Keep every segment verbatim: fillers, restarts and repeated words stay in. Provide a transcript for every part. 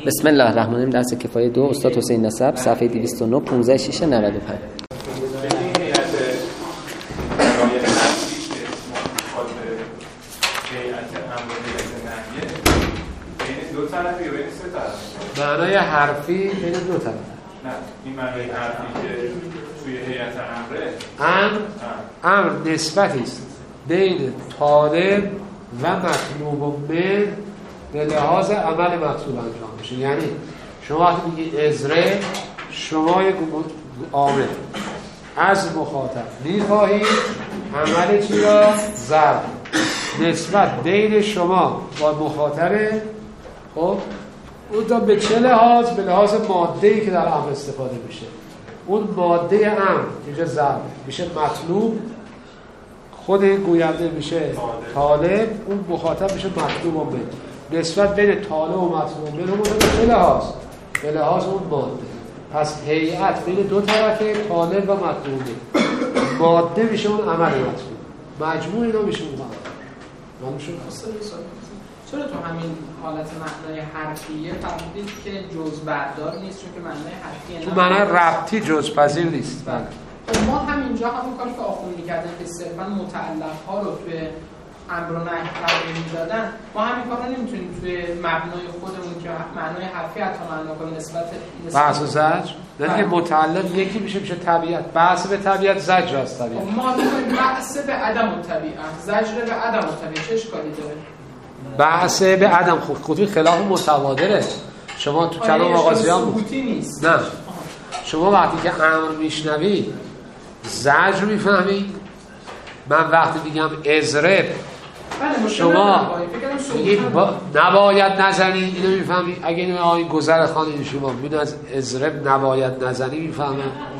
بسم الله الرحمن الرحیم. درس کفایه دو، استاد حسین نسب، صفحه دویست و نه، پانزده شش نود و پنج. معنای حرفی بین دو طرف. نه، این معنای حرفی که توی هیئت امره. امر امر نسبتی است بین طالب و مطلوب و من به لحاظ عمل مطلوب انجام میشه. یعنی شما وقتی میگید ازره، شما یک عامل از مخاطب میخواهید عمل چی را؟ ضرب. نسبت بین شما با مخاطبه. خب اون تا به چه لحاظ؟ به لحاظ ماده‌ای که در امر استفاده میشه. اون ماده امر اینجا ضرب میشه مطلوب، خود گوینده میشه طالب، اون مخاطب میشه مطلوب و من. نسبت بین طالب و مطلوب و من رو به چه لحاظ؟ به لحاظ اون ماده. پس هیئت بین دو طرفه، طالب و مطلوب. ماده میشه اون عمل مطلوب، مجموع اینا میشه اون عمل. معلوم شد؟ چرا تو همین حالت معنای حرفیه فرمودید که جز بردار نیست؟ چون که معنای حرفیه تو معنای ربطی جز پذیر نیست. بله. ما همینجا همون کاری که آخون میکردن که صرفا متعلق ها رو توی امر و نهی قرار میدادن، ما همین کار رو نمیتونیم توی مبنای خودمون که معنای حرفی حتی معنا کنیم نسبت بحث و زجر. نه که متعلق یکی میشه میشه طبیعت. بحث به طبیعت، زجر از طبیعت. ما میگیم بحث به عدم الطبیعت، زجر به عدم الطبیعت. چه اشکالی داره؟ بحث به عدم خودی خلاف متبادره. شما تو کلام آغازیان بود نیست. نه، شما وقتی که امر میشنوید زجر میفهمید. من وقتی میگم اضرب، شما میگید با... نباید نزنی، اینو میفهمید. اگه اینو آیین گذر خانه شما ببین از اضرب نباید نزنی میفهمه.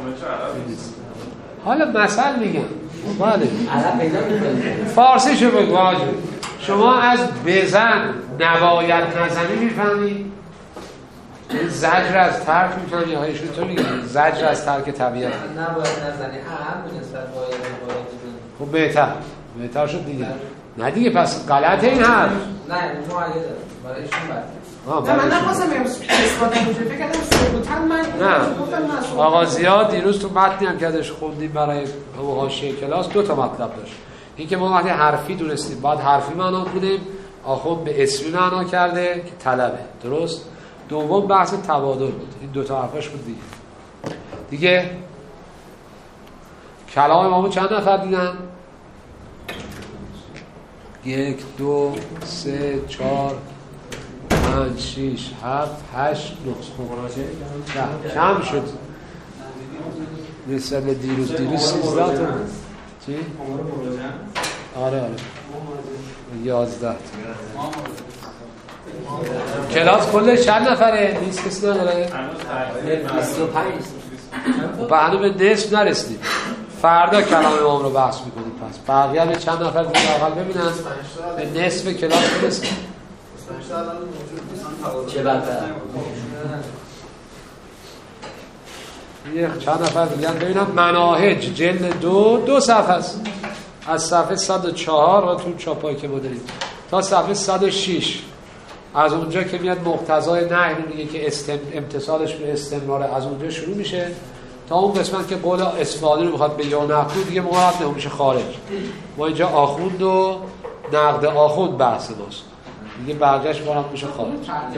حالا مثل میگم بله فارسی شو بگو آجو. شما از بزن نباید نزنی میفهمی؟ زجر از ترک میفهمی؟ یا هایشون تو میگه زجر از ترک طبیعت نباید نزنی هم نسبت باید نباید. خب بهتر بهتر شد دیگه. نه دیگه پس غلطه این حرف. نه معایده برای ایشون بده. نه من نخواستم اثبات کنم، فکر کردم ثبوتا من نه. آقا زیاد دیروز تو متنی هم که ازش خوندیم برای حاشیه کلاس دو تا مطلب داشت. این که ما وقتی حرفی دونستیم بعد حرفی معنا کنیم، آخوند به اسمی معنا کرده که طلبه. درست؟ دوم بحث تبادل بود. این دو تا حرفش بود دیگه. دیگه کلام امامو چند نفر دیدن؟ یک، دو، سه، چهار، پنج، شیش، هفت، هشت، نه. کم شد. نسبت به دیروز دیروز سیزده تا بود. چی؟ آره آره یازده. کلاس کلش چند نفره؟ نیست کسی نداره؟ بیست و پنج. به هنو به نصف نرسیدیم. فردا کلام امام رو بحث میکنیم. پس بقیه به چند نفر دیگه اول ببینن به نصف کلاس برسیم. چه بهتر؟ یه چند نفر دیگه ببینم. مناهج جلد دو دو صفحه است. از صفحه صد و چهار و تو چاپایی که ما داریم تا صفحه صد و شش. از اونجا که میاد مقتضای نهی رو میگه که استم... امتصالش به استمرار، از اونجا شروع میشه تا اون قسمت که قول اصفهانی رو میخواد به یا نقد دیگه مقرد نمیشه خارج. ما اینجا آخوند و نقد آخوند بحث ماست دیگه، برگشت بارم میشه خارج.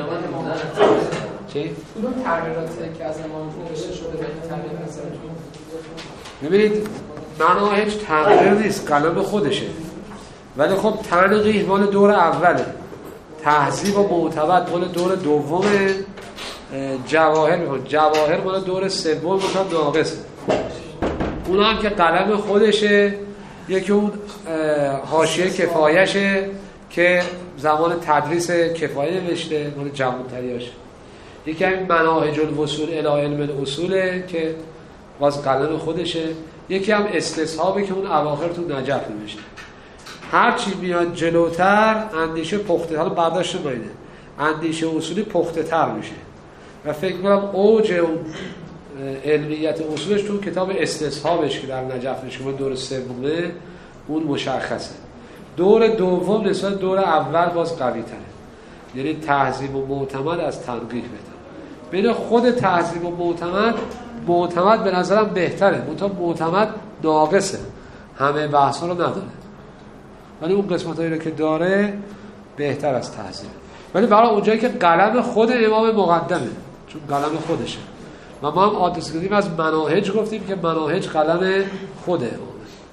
چی؟ کدوم تغییراتی که از امام نوشته شده به تغییر نظرتون؟ ببینید مناهج تغییر نیست، قلم خودشه. ولی خب تنقیح مال دور اوله، تهذیب و معتبر مال دور دومه، جواهر میخواد جواهر مال دور سوم مثلا ناقصه. اون هم که قلم خودشه. یکی اون حاشیه کفایشه که زمان تدریس کفایه نوشته مال جوان‌تریاشه. یکی همین مناهج الوصول الی علم الاصوله که باز قلم خودشه. یکی هم استصحابه که اون اواخر تو نجف نوشته. هر چی میاد جلوتر اندیشه پخته، حالا برداشت باینه اندیشه اصولی پخته تر میشه و فکر کنم اوج اون علمیت اصولش تو کتاب استصحابش که در نجف نشون دور سومه اون مشخصه. دور دوم نسبت دور اول باز قوی تره. یعنی تهذیب و معتمد از تنقیح بهتر. بین خود تهذیب و معتمد، معتمد به نظرم بهتره، منتها معتمد ناقصه، همه بحث ها رو نداره، ولی اون قسمت هایی رو که داره بهتر از تهذیب. ولی برای اونجایی که قلم خود امام مقدمه، چون قلم خودشه، و ما هم آدرس کردیم از مناهج گفتیم که مناهج قلم خود امامه.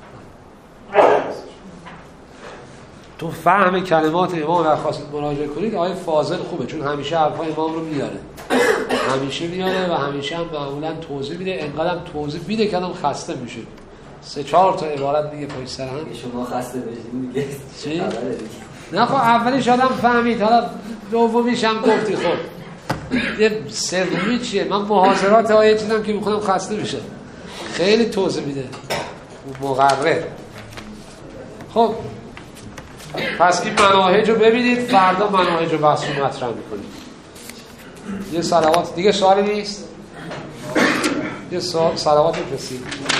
تو فهم کلمات امام و خواستید مراجعه کنید، آقای فاضل خوبه، چون همیشه حرفای امام رو میاره، همیشه میاره و همیشه هم معمولا توضیح میده، انقدرم توضیح میده که آدم خسته میشه. سه چهار تا عبارت دیگه پشت سر هم شما خسته بشین دیگه. چی؟ نه خب اولیش آدم فهمید، حالا دومیش هم گفتی. خب یه سومی چیه؟ من محاضرات آیه چیدم که میخونم خسته میشه، خیلی توضیح میده مقرر. خب پس این مناهج رو ببینید، فردا مناهج رو بحث رو مطرح میکنید. یه صلوات دیگه، سوالی نیست؟ یه سوال صلوات بفرستید.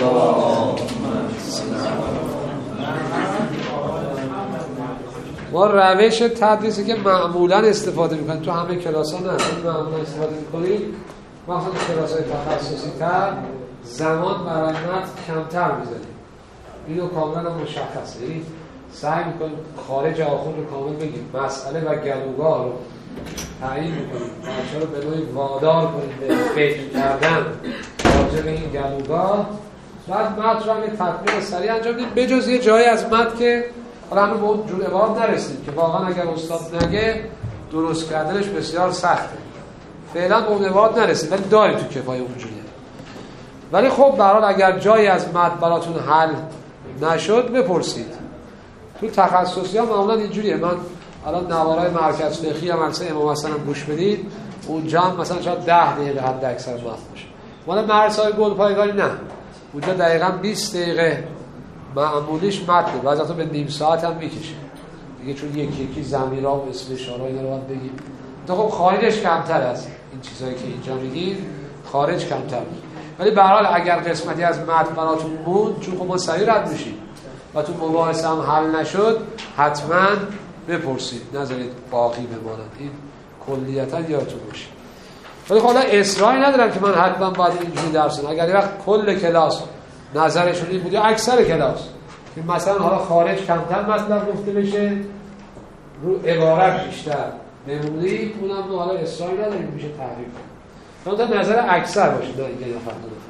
ما روش تدریسی که معمولا استفاده میکنیم تو همه کلاس ها، نه معمولا استفاده میکنیم، مثلا کلاس های تخصصی تر زمان برای متن کمتر میذاریم، اینو کاملا مشخصه. یعنی سعی میکنیم خارج آخر رو کامل بگیم، مسئله و گلوگاه رو تعیین میکنیم، بچه رو به نوعی وادار کنیم به فکر کردن راجع به این گلوگاه، بعد متن رو یه تطبیق سریع انجام بدیم، بجز یه جایی از متن که حالا همون به اون جور عبارت نرسید که واقعا اگر استاد نگه درست کردنش بسیار سخته، فعلا به اون عبارت نرسید، ولی داری تو کفایه اونجوریه. ولی خب به هر حال اگر جایی از متن براتون حل نشد بپرسید. تو تخصصی ها معمولا اینجوریه. من الان نوارای مرکز فقهی هم مثلا امام حسن هم گوش بدید، اونجا هم مثلا شاید ده دقیقه حد اکثر متن باشه. مال مرسای گلپایگانی نه، اونجا دقیقاً بیست دقیقه معمولیش متن، بعضی وقتا به نیم ساعت هم میکشه دیگه، چون یکی یکی ضمیرها و اسم اشاره اینا رو باید بگیم. تو خب خارجش کمتر از این چیزایی که اینجا میگید، خارج کمتر بود. ولی به هر حال اگر قسمتی از متن براتون بود، چون خب ما سریع رد میشیم و تو مباحثه هم حل نشد، حتما بپرسید، نذارید باقی بماند. این کلیتا یادتون باشه. ولی خب حالا اصراری ندارم که من حتما باید اینجوری درس بدم. اگر یه وقت کل کلاس نظرشون این بود یا اکثر کلاس که مثلا حالا خارج کمتر مطلب گفته بشه، رو عبارت بیشتر بمونید، اونم رو حالا اصراری نداریم، میشه تحریف کنیم. اون نظر اکثر باشه، نه اینکه نفر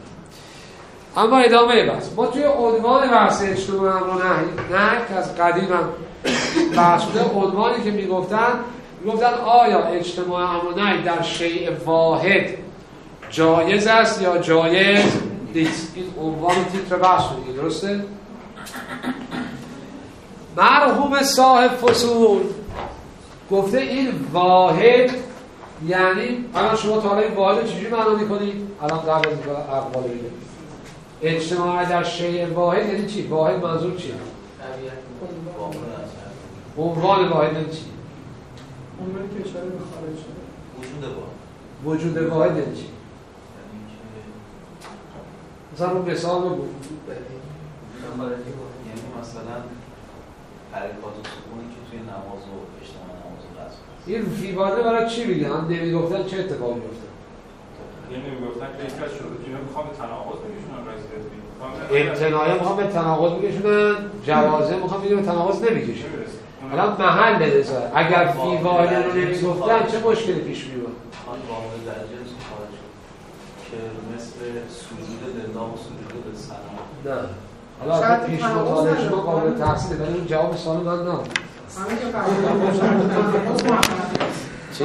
دو. اما ادامه بحث، ما توی عنوان بحث اجتماع امر و نهی نه که از قدیم هم بحث شده، عنوانی که میگفتن میگفتن آیا اجتماع امر و نهی در شیء واحد جایز است یا جایز نیست. این عنوان تیتر بحث شده، درسته؟ مرحوم صاحب فصول گفته این واحد یعنی، الان شما تا حالا این واحد چجوری معنا می‌کنید؟ الان قبل از اینکه اقوال بگید اجتماع در شیء واحد یعنی چی؟ واحد منظور چیه؟ عنوان واحد یعنی چی؟ عنوانی که اشاره به خارج شده. وجود واحد. وجود واحد یعنی چی؟ مثلا رو مثال بگو. یعنی مثلا حرکات و سکونی که توی نماز و اجتماع نماز و قصد این فیبانه برای چی میگن؟ هم نمیگفتن چه اتفاقی میفته؟ یعنی نمیگفتن که یک از شروع اینا میخوام به تناقض بگیشونن رئیس امتناعه میخوام به تناقض بگیشونن، جوازه میخوام بگیشون به تناقض نمیگیشون. الان محل نظر اگر فیبانه رو نمیگفتن چه مشکلی پیش میومد؟ آن واقع در جنس خارج که مثل سجود لله و سجود للصنم. نه حالا اگه پیش مطالعه شما قابل تحصیله، ولی اون جواب سوال من نه. چی؟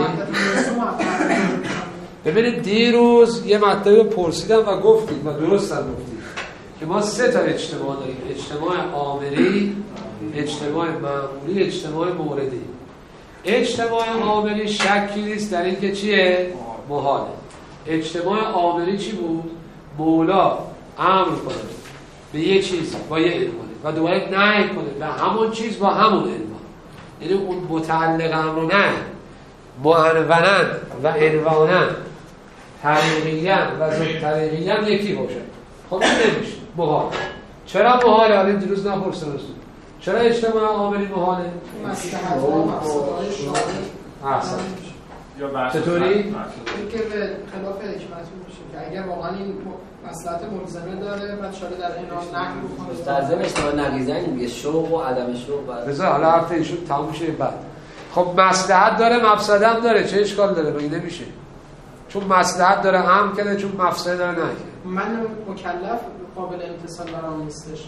ببینید دیروز یه مطلب پرسیدم و گفتید و درست هم گفتید که ما سه تا اجتماع داریم: اجتماع آمری، اجتماع معمولی، اجتماع موردی. اجتماع آمری شکی نیست در این که چیه؟ محاله. اجتماع آمری چی بود؟ مولا امر کنه به یه چیز با یه عنوان و دوباره نهی کنه به همون چیز با همون عنوان. یعنی اون متعلق امر و نهی معنونن و عنوانن طریقیاً و ضد طریقیاً یکی باشه. خب این نمیشه، محال. چرا محاله؟ حالا دیروز نپرسیدم چرا اجتماع آمری محاله؟ احسن یا بحث چطوری؟ این که به خلاف حکمتی میشه که اگر واقعا این مصلحت ملزمه داره بعد شاید در این حال نقل بکنه مستلزم اشتباه نقیزنی میگه شوق و عدم شوق بعد بذار حالا حرف ایشون تموم شه بعد. خب مصلحت داره مفسده هم داره، چه اشکال داره؟ مگه نمیشه؟ چون مصلحت داره امر کرده، چون مفسده داره نهی. من مکلف قابل امتثال برام نیستش.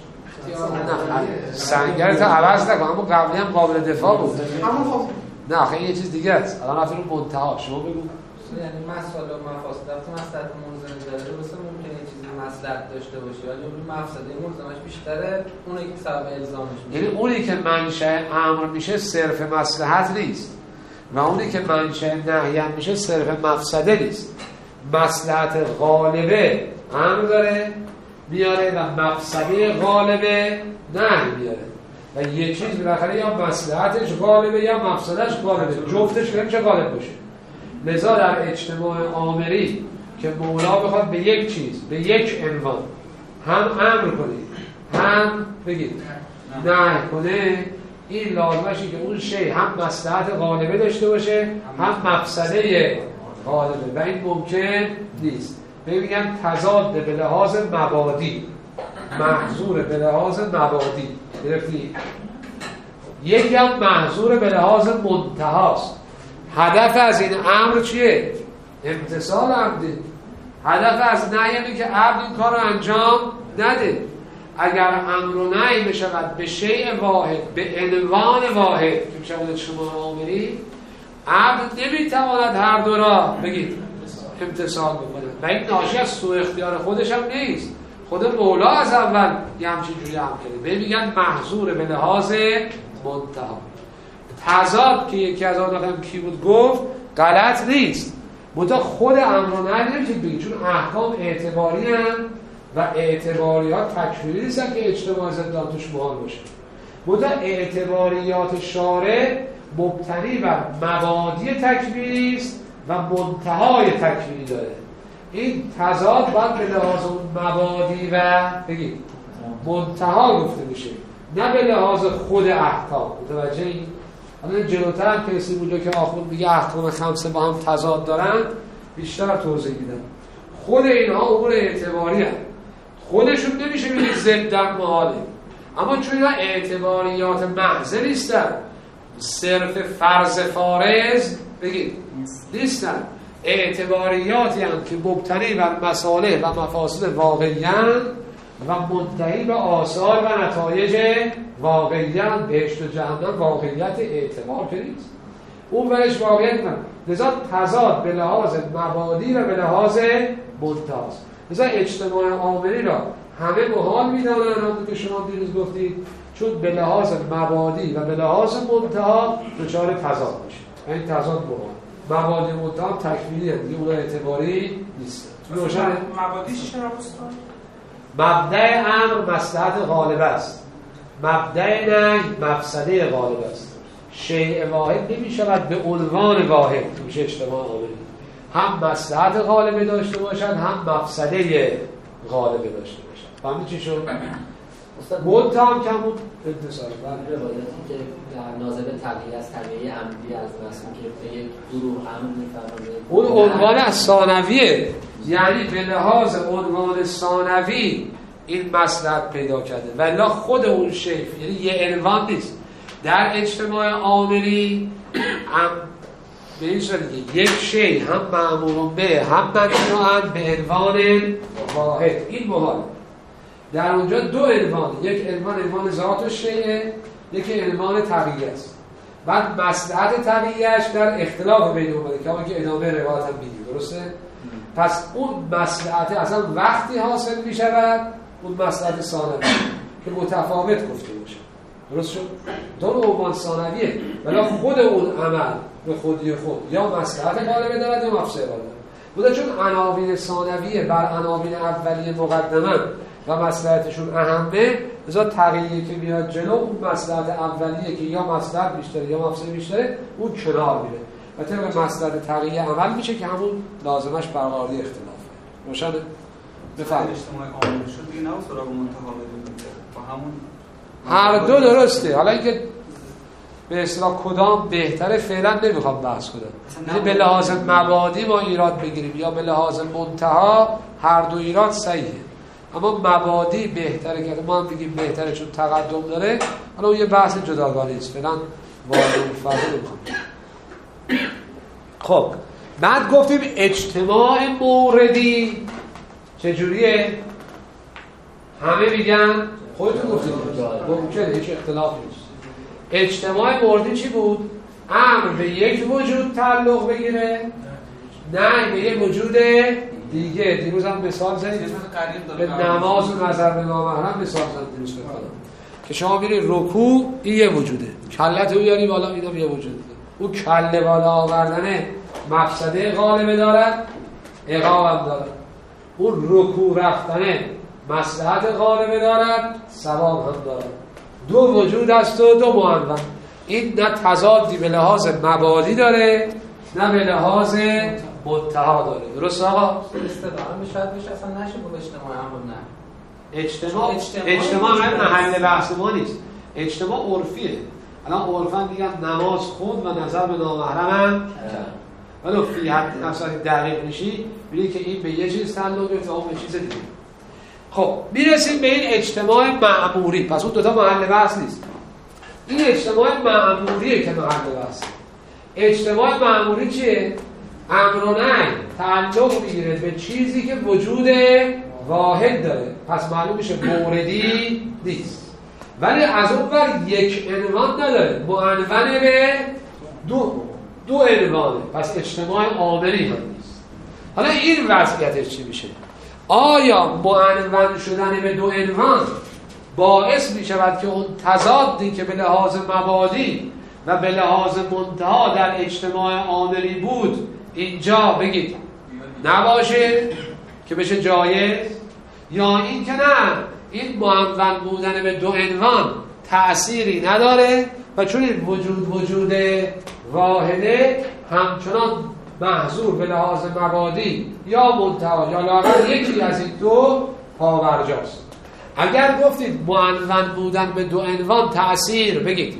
نه سنگرت عوض نکن، اما قبلی هم قابل دفاع بود. اما خب نه آخه یه چیز دیگه است. الان رفتیم رو منتها، شما بگو. یعنی مسائل و مفاسد وقتی مصلحت ملزم داره درسته ممکنه یه چیزی مصلحت داشته باشه ولی اون مفسده ملزمش بیشتره، اونه که سبب الزامش میشه. یعنی اونی که منشأ امر میشه صرف مصلحت نیست و اونی که منشأ نهی هم میشه صرف مفسده نیست. مصلحت غالبه امر داره میاره و مفسده غالبه نهی میاره و یه چیز بالاخره یا مصلحتش غالبه یا مفسدهش غالبه، جفتش که نمیشه غالب باشه. لذا در اجتماع آمری که مولا بخواد به یک چیز به یک عنوان هم امر کنه هم بگید نهی کنه، این لازمشه که اون شی هم مصلحت غالبه داشته باشه هم مفسده غالبه و این ممکن نیست. میگن تضاد به لحاظ مبادی، محظور به لحاظ مبادی گرفتی؟ یکی هم محظور به لحاظ منتهاست. هدف از این امر چیه؟ امتثال عبده. هدف از نهی اینه که عبد این کار رو انجام نده. اگر امر و نهی بشود به شیء واحد به عنوان واحد که میشود اجتماع آمری، عبد نمیتواند هر دو را بگید امتثال بکنه و این ناشی از سوء اختیار خودش هم نیست. خود مولا از اول یه همچین جوری هم کرده. به میگن محظور به لحاظ منتها. تضاد که یکی از آن هم کی بود گفت غلط نیست، منتها خود امر و نهی نمیتونید بگید چون احکام اعتباری هم و اعتباری ها تکفیری نیستن که اجتماع ضدان توش محال باشه. منتها اعتباریات شارع مبتنی بر مبادی تکفیری است و منتهای تکفیری داره. این تضاد باید به لحاظ مبادی و بگید منتها گفته میشه، نه به لحاظ خود احکام. متوجه این؟ الان جلوتر هم که رسیم اونجا که آخوند میگه احکام خمسه با هم تضاد دارن بیشتر توضیح میدن. خود اینها امور اعتباری هم خودشون نمیشه بگید ضد در محاله، اما چون اینا اعتباریات محض نیستن، صرف فرض فارض بگید نیستن، اعتباریاتی هم که مبتنی بر مصالح و مفاسد واقعی‌اند و منتهی به آثار و نتایج واقعی‌اند. بهشت و جهنم واقعیت اعتبار که نیست، اون ورش واقعیت نه. لذا تضاد به لحاظ مبادی و به لحاظ منتهاست. لذا اجتماع آمری را همه محال می‌دانند، همون که شما دیروز گفتید، چون به لحاظ مبادی و به لحاظ منتها دچار تضاد میشه. این تضاد محال. مبادی منتها هم تکمیلیه دیگه، اون اعتباری نیست. روشن مبادیش چرا استاد؟ مبدأ امر مصلحت غالب است، مبدأ نهی مفسده غالب است. شیء واحد نمی‌شود به عنوان واحد میشه اجتماع آمری، هم مصلحت غالبه داشته باشد هم مفسده غالبه داشته باشد. فهمید چی شد؟ منتها هم کمون انتصال بر روایتی که ناظر طبیعی از طبیعی عمدی از مسئول که به یک گروه امر می‌فرماید، اون عنوان از ثانویه، یعنی به لحاظ عنوان ثانوی این مصلحت پیدا کرده ولی خود اون شی یعنی یه عنوان نیست. در اجتماع آمری هم به این صورت یک شی هم مأمور به هم ممنوع به عنوان واحد، این محال. در اونجا دو عنوان، یک عنوان عنوان ذات شیء، یک عنوان طبیعی است. بعد مصلحت طبیعیش در اختلاف بین اومده که اون که ادامه روایت هم میگه، درسته؟ پس اون مصلحت اصلا وقتی حاصل می شود اون مصلحت ثانوی که متفاوت گفته باشه، درست شد؟ دو عنوان ثانویه ولی خود اون عمل به خودی خود یا مصلحت غالبه دارد یا مفسده غالبه. بوده چون عناوین ثانویه بر عناوین اولیه مقدمه و مصلحتشون اهمه، لذا تغییری که میاد جلو اون مصلحت اولیه که یا مصلحت بیشتره یا مفسده بیشتره اون کنار میره و طبق مصلحت تغییر عمل میشه که همون لازمش برقراری اختلافه. روشنه؟ بفرمایید. اجتماع عامل شد دیگه، نه سراغ منتها بدون با همون هر دو درسته. حالا اینکه به اصطلاح کدام بهتره فعلا نمیخوام بحث کنم. یعنی به لحاظ مبادی ما ایراد بگیریم یا به لحاظ منتها، هر دو ایراد صحیحه، اما مبادی بهتره که ما هم بگیم بهتره چون تقدم داره. حالا اون یه بحث جداگانه است، فعلا وارد اون فضا نمیخوام. خب بعد گفتیم اجتماع موردی چجوریه؟ همه میگن خودتون گفتید ممکنه هیچ اختلافی نیست. اجتماع موردی چی بود؟ امر به یک وجود تعلق بگیره، نه به یک وجود دیگه. دیروز هم مثال زدید به نماز و نظر به نامحرم مثال زدید دیروز بکنم که شما میرید رکوع، این یه وجوده، کلت رو یاری بالا، اینم یه وجوده. اون کله بالا آوردن مفسده غالبه دارد، عقاب هم دارد. اون رکوع رفتن مصلحت غالبه دارد، ثواب هم دارد. دو وجود است و دو معنون. این نه تضادی به لحاظ مبادی داره نه به لحاظ منتها داره. درست آقا؟ استفاده میشه بشه اصلا نشه با اجتماع هم نه. اجتماع اجتماع نه محل بحث ما نیست. اجتماع عرفیه. الان عرفا میگن نماز خود و نظر به نامحرم هم ولی فی حد نفساتی دقیق میشی میگه که این به یه چیز تعلق داره تا اون به چیز دیگه. خب میرسیم به این اجتماع مأموری. پس اون دوتا محل بحث نیست. این اجتماع مأموریه که محل بحث. اجتماع مأموری چیه؟ امر و نهی تعلق میگیره به چیزی که وجود واحد داره، پس معلوم میشه موردی نیست. ولی از اون ور یک عنوان نداره، معنون به دو دو عنوانه، پس اجتماع عاملی هم نیست. حالا این وضعیتش چی میشه؟ آیا معنون شدن به دو عنوان باعث می شود که اون تضادی که به لحاظ مبادی و به لحاظ منتها در اجتماع عاملی بود اینجا بگید نباشه که بشه جایز؟ یا این که نه، این معنون بودن به دو عنوان تأثیری نداره و چون این وجود وجود واحده همچنان محظور به لحاظ مبادی یا منتها یا لااقل یکی از این دو پاورجاست. اگر گفتید معنون بودن به دو عنوان تأثیر بگید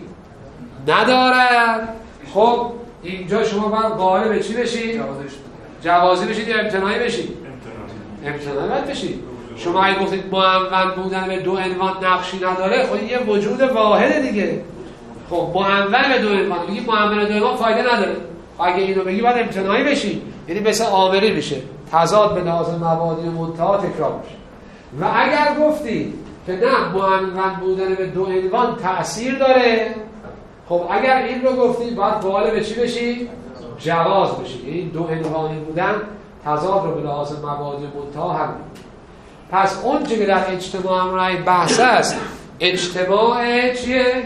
ندارد، خب اینجا شما باید قائل به چی بشید؟ جوازی بشید یا امتناعی بشید؟ امتناعی باید بشید. شما اگه گفتید معنون بودن به دو عنوان نقشی نداره، خب یه وجود واحده دیگه. خب معنون به دو عنوان میگی معنون به دو عنوان فایده نداره، اگه اینو بگی باید امتناعی بشی، یعنی مثل عاملی میشه، تضاد به لحاظ مبادی و منتها تکرار میشه. و اگر گفتی که نه معنون بودن به دو عنوان تأثیر داره، خب اگر این رو گفتی باید قائل به چی بشی؟ جواز بشی. این دو عنوانی بودن تضاد رو به لحاظ مبادی و منتها هم. پس اون چه که در اجتماع امرای بحث است اجتماع چیه؟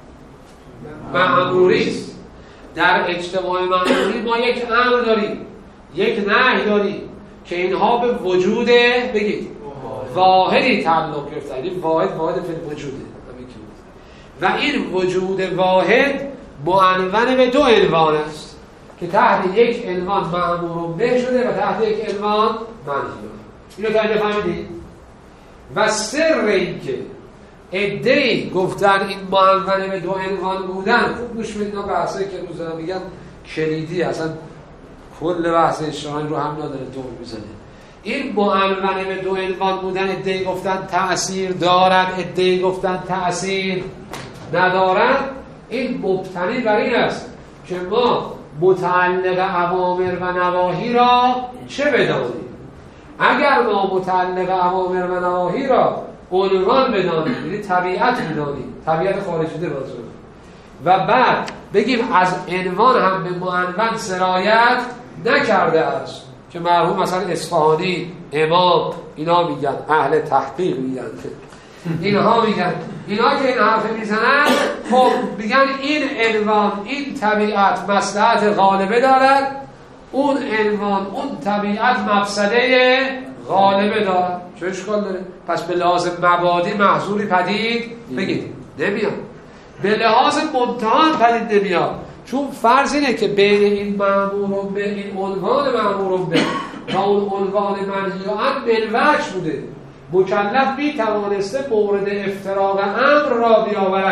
مأموری است. در اجتماع مأموری ما یک امر داریم، یک نهی داریم که اینها به وجود بگید واحدی تعلق گرفتن. این واحد واحد فی وجوده و این وجود واحد معنون به دو عنوان است که تحت یک عنوان مأمور به شده و تحت یک عنوان منهی. اینو تا اینجا فهمیدید؟ و سر این که عده‌ای گفتن این معنون به دو عنوان بودن، خوب گوش بدید، اینا بحثایی که روزا میگن کلیدی، اصلا کل بحث اجتماعی رو هم نداره دور میزنه. این معنون به دو عنوان بودن عده‌ای گفتن تأثیر دارد، عده‌ای گفتن تأثیر ندارد. این مبتنی بر این است که ما متعلق اوامر و نواهی را چه بدانیم. اگر ما متعلق اوامر و نواهی را عنوان بدانیم، یعنی طبیعت بدانیم، طبیعت خارجیده باشه، و بعد بگیم از عنوان هم به معنون سرایت نکرده است، که مرحوم مثلا اصفهانی، امام، اینا میگن، اهل تحقیق میگن، اینها میگن، اینا که این حرف میزنن، خب میگن این عنوان، این طبیعت مصلحت غالبه دارد، اون عنوان، اون طبیعت مفسده غالبه دارد. چه اشکال داره؟ پس به لحاظ مبادی محظوری پدید بگید نمیاد، به لحاظ منتها پدید نمیاد، چون فرض اینه که بین این مأمور به این عنوان مأمور به و اون عنوان منهی عنه بالوجه بوده. مکلف می توانسته مورد افتراق امر را بیاورد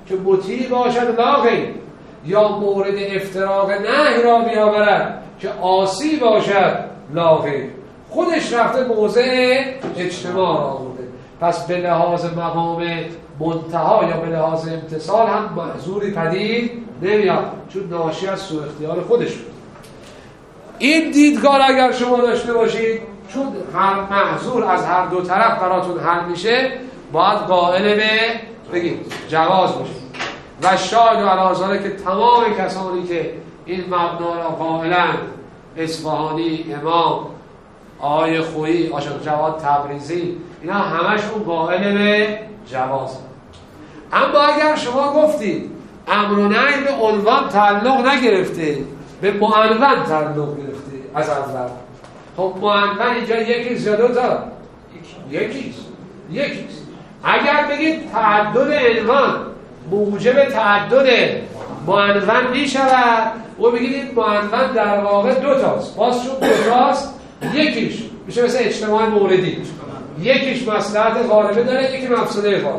که مطیع باشد لا غیر، یا مورد افتراق نهی را بیاورد که عاصی باشد لا غیر. خودش رفته موضع اجتماع را آورده. پس به لحاظ مقام منتها یا به لحاظ امتصال هم محظوری پدید نمیاد، چون ناشی از سوء اختیار خودش بود. این دیدگاه اگر شما داشته باشید، چون هر محظور از هر دو طرف براتون حل میشه، باید قائل به بگید جواز باشید. و شاید و علازاره که تمام کسانی که این مبنا را قائلن، اصفهانی، امام، آقای خویی، آشان جواد تبریزی، اینا همشون قائل به جواز. اما اگر شما گفتید امر و نهی به عنوان تعلق نگرفته، به معنون تعلق گرفته از اول، خب معنون اینجا یکیست یا دو تا؟ یکیست یکیست اگر بگید تعدد عنوان موجب تعدد معنون می شود و بگید این معنون در واقع دو تاست، باز چون دو تاست یکیش میشه مثل اجتماع موردی، یکیش مصلحت غالبه داره، یکی مفسده غالبه،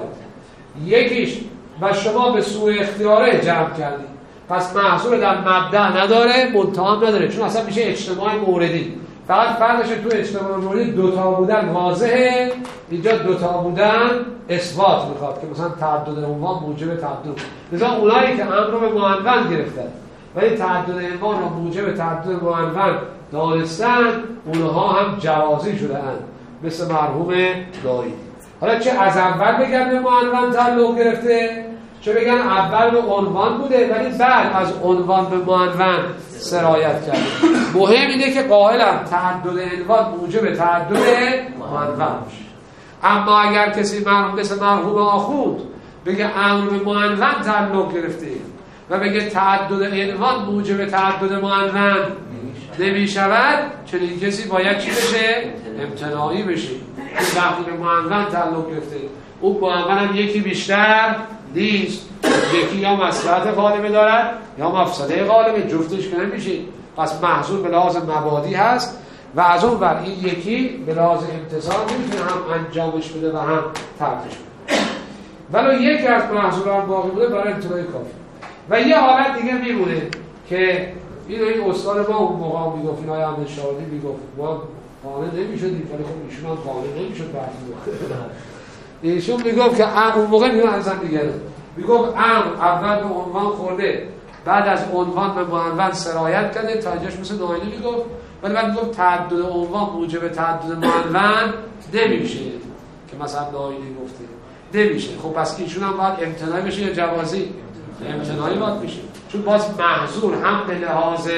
یکیش و شما به سوء اختیاره جمع کردید، پس محصول در مبدأ نداره، منتها نداره، چون اصلا میشه اجتماع موردی. فقط فرقش تو اجتماع موردی دوتا بودن واضحه، اینجا دوتا بودن اثبات میخواد که مثلا تعدد عنوان موجب تعدد. لذا اونایی که امر رو به معنون گرفتن ولی تعدد عنوان رو موجب تعدد معنون دانستن، اونها هم جوازی شده اند، مثل مرحوم دایی. حالا چه از اول بگن به معنون تعلق گرفته، چه بگن اول به عنوان بوده ولی بعد از عنوان به معنون سرایت کرده. مهم اینه که قائلم تعدد عنوان موجب تعدد معنون باشه. اما اگر کسی مرحوم مثل مرحوم آخوند بگه امر به معنون تعلق گرفته و بگه تعدد عنوان موجب تعدد معنون نمی شود، چنین کسی باید چی بشه؟ امتناعی بشه. وقتی به معنون تعلق گرفته، اون معنون هم یکی بیشتر نیست، یکی یا مصلحت غالبه دارد یا مفسده غالبه، جفتش که نمیشه. پس محظور به لحاظ مبادی هست و از اون ور این یکی به لحاظ امتصال نمیتونه هم انجامش بده و هم ترکش بده. ولی یکی از محظوران باقی بوده برای امتناعی کافی. و یه حالت دیگه میمونه که این این استاد ما اون موقع میگفت، این های احمد شاهدی میگفت ما قانع نمیشدیم، ولی خب ایشون هم قانع نمیشد بعدی ایشون میگفت که ام اون موقع میگفت ازم دیگره میگفت ام اول به عنوان خورده، بعد از عنوان به معنون سرایت کرده، تا اینجاش مثل نایلی میگفت، ولی بعد میگفت تعدد عنوان موجب تعدد معنون نمیشه که مثلا نایلی گفته نمیشه. خب پس ایشون هم باید امتناعی بشه یا جوازی؟ امتناعی باید بشه، چون باز محظور هم به لحاظ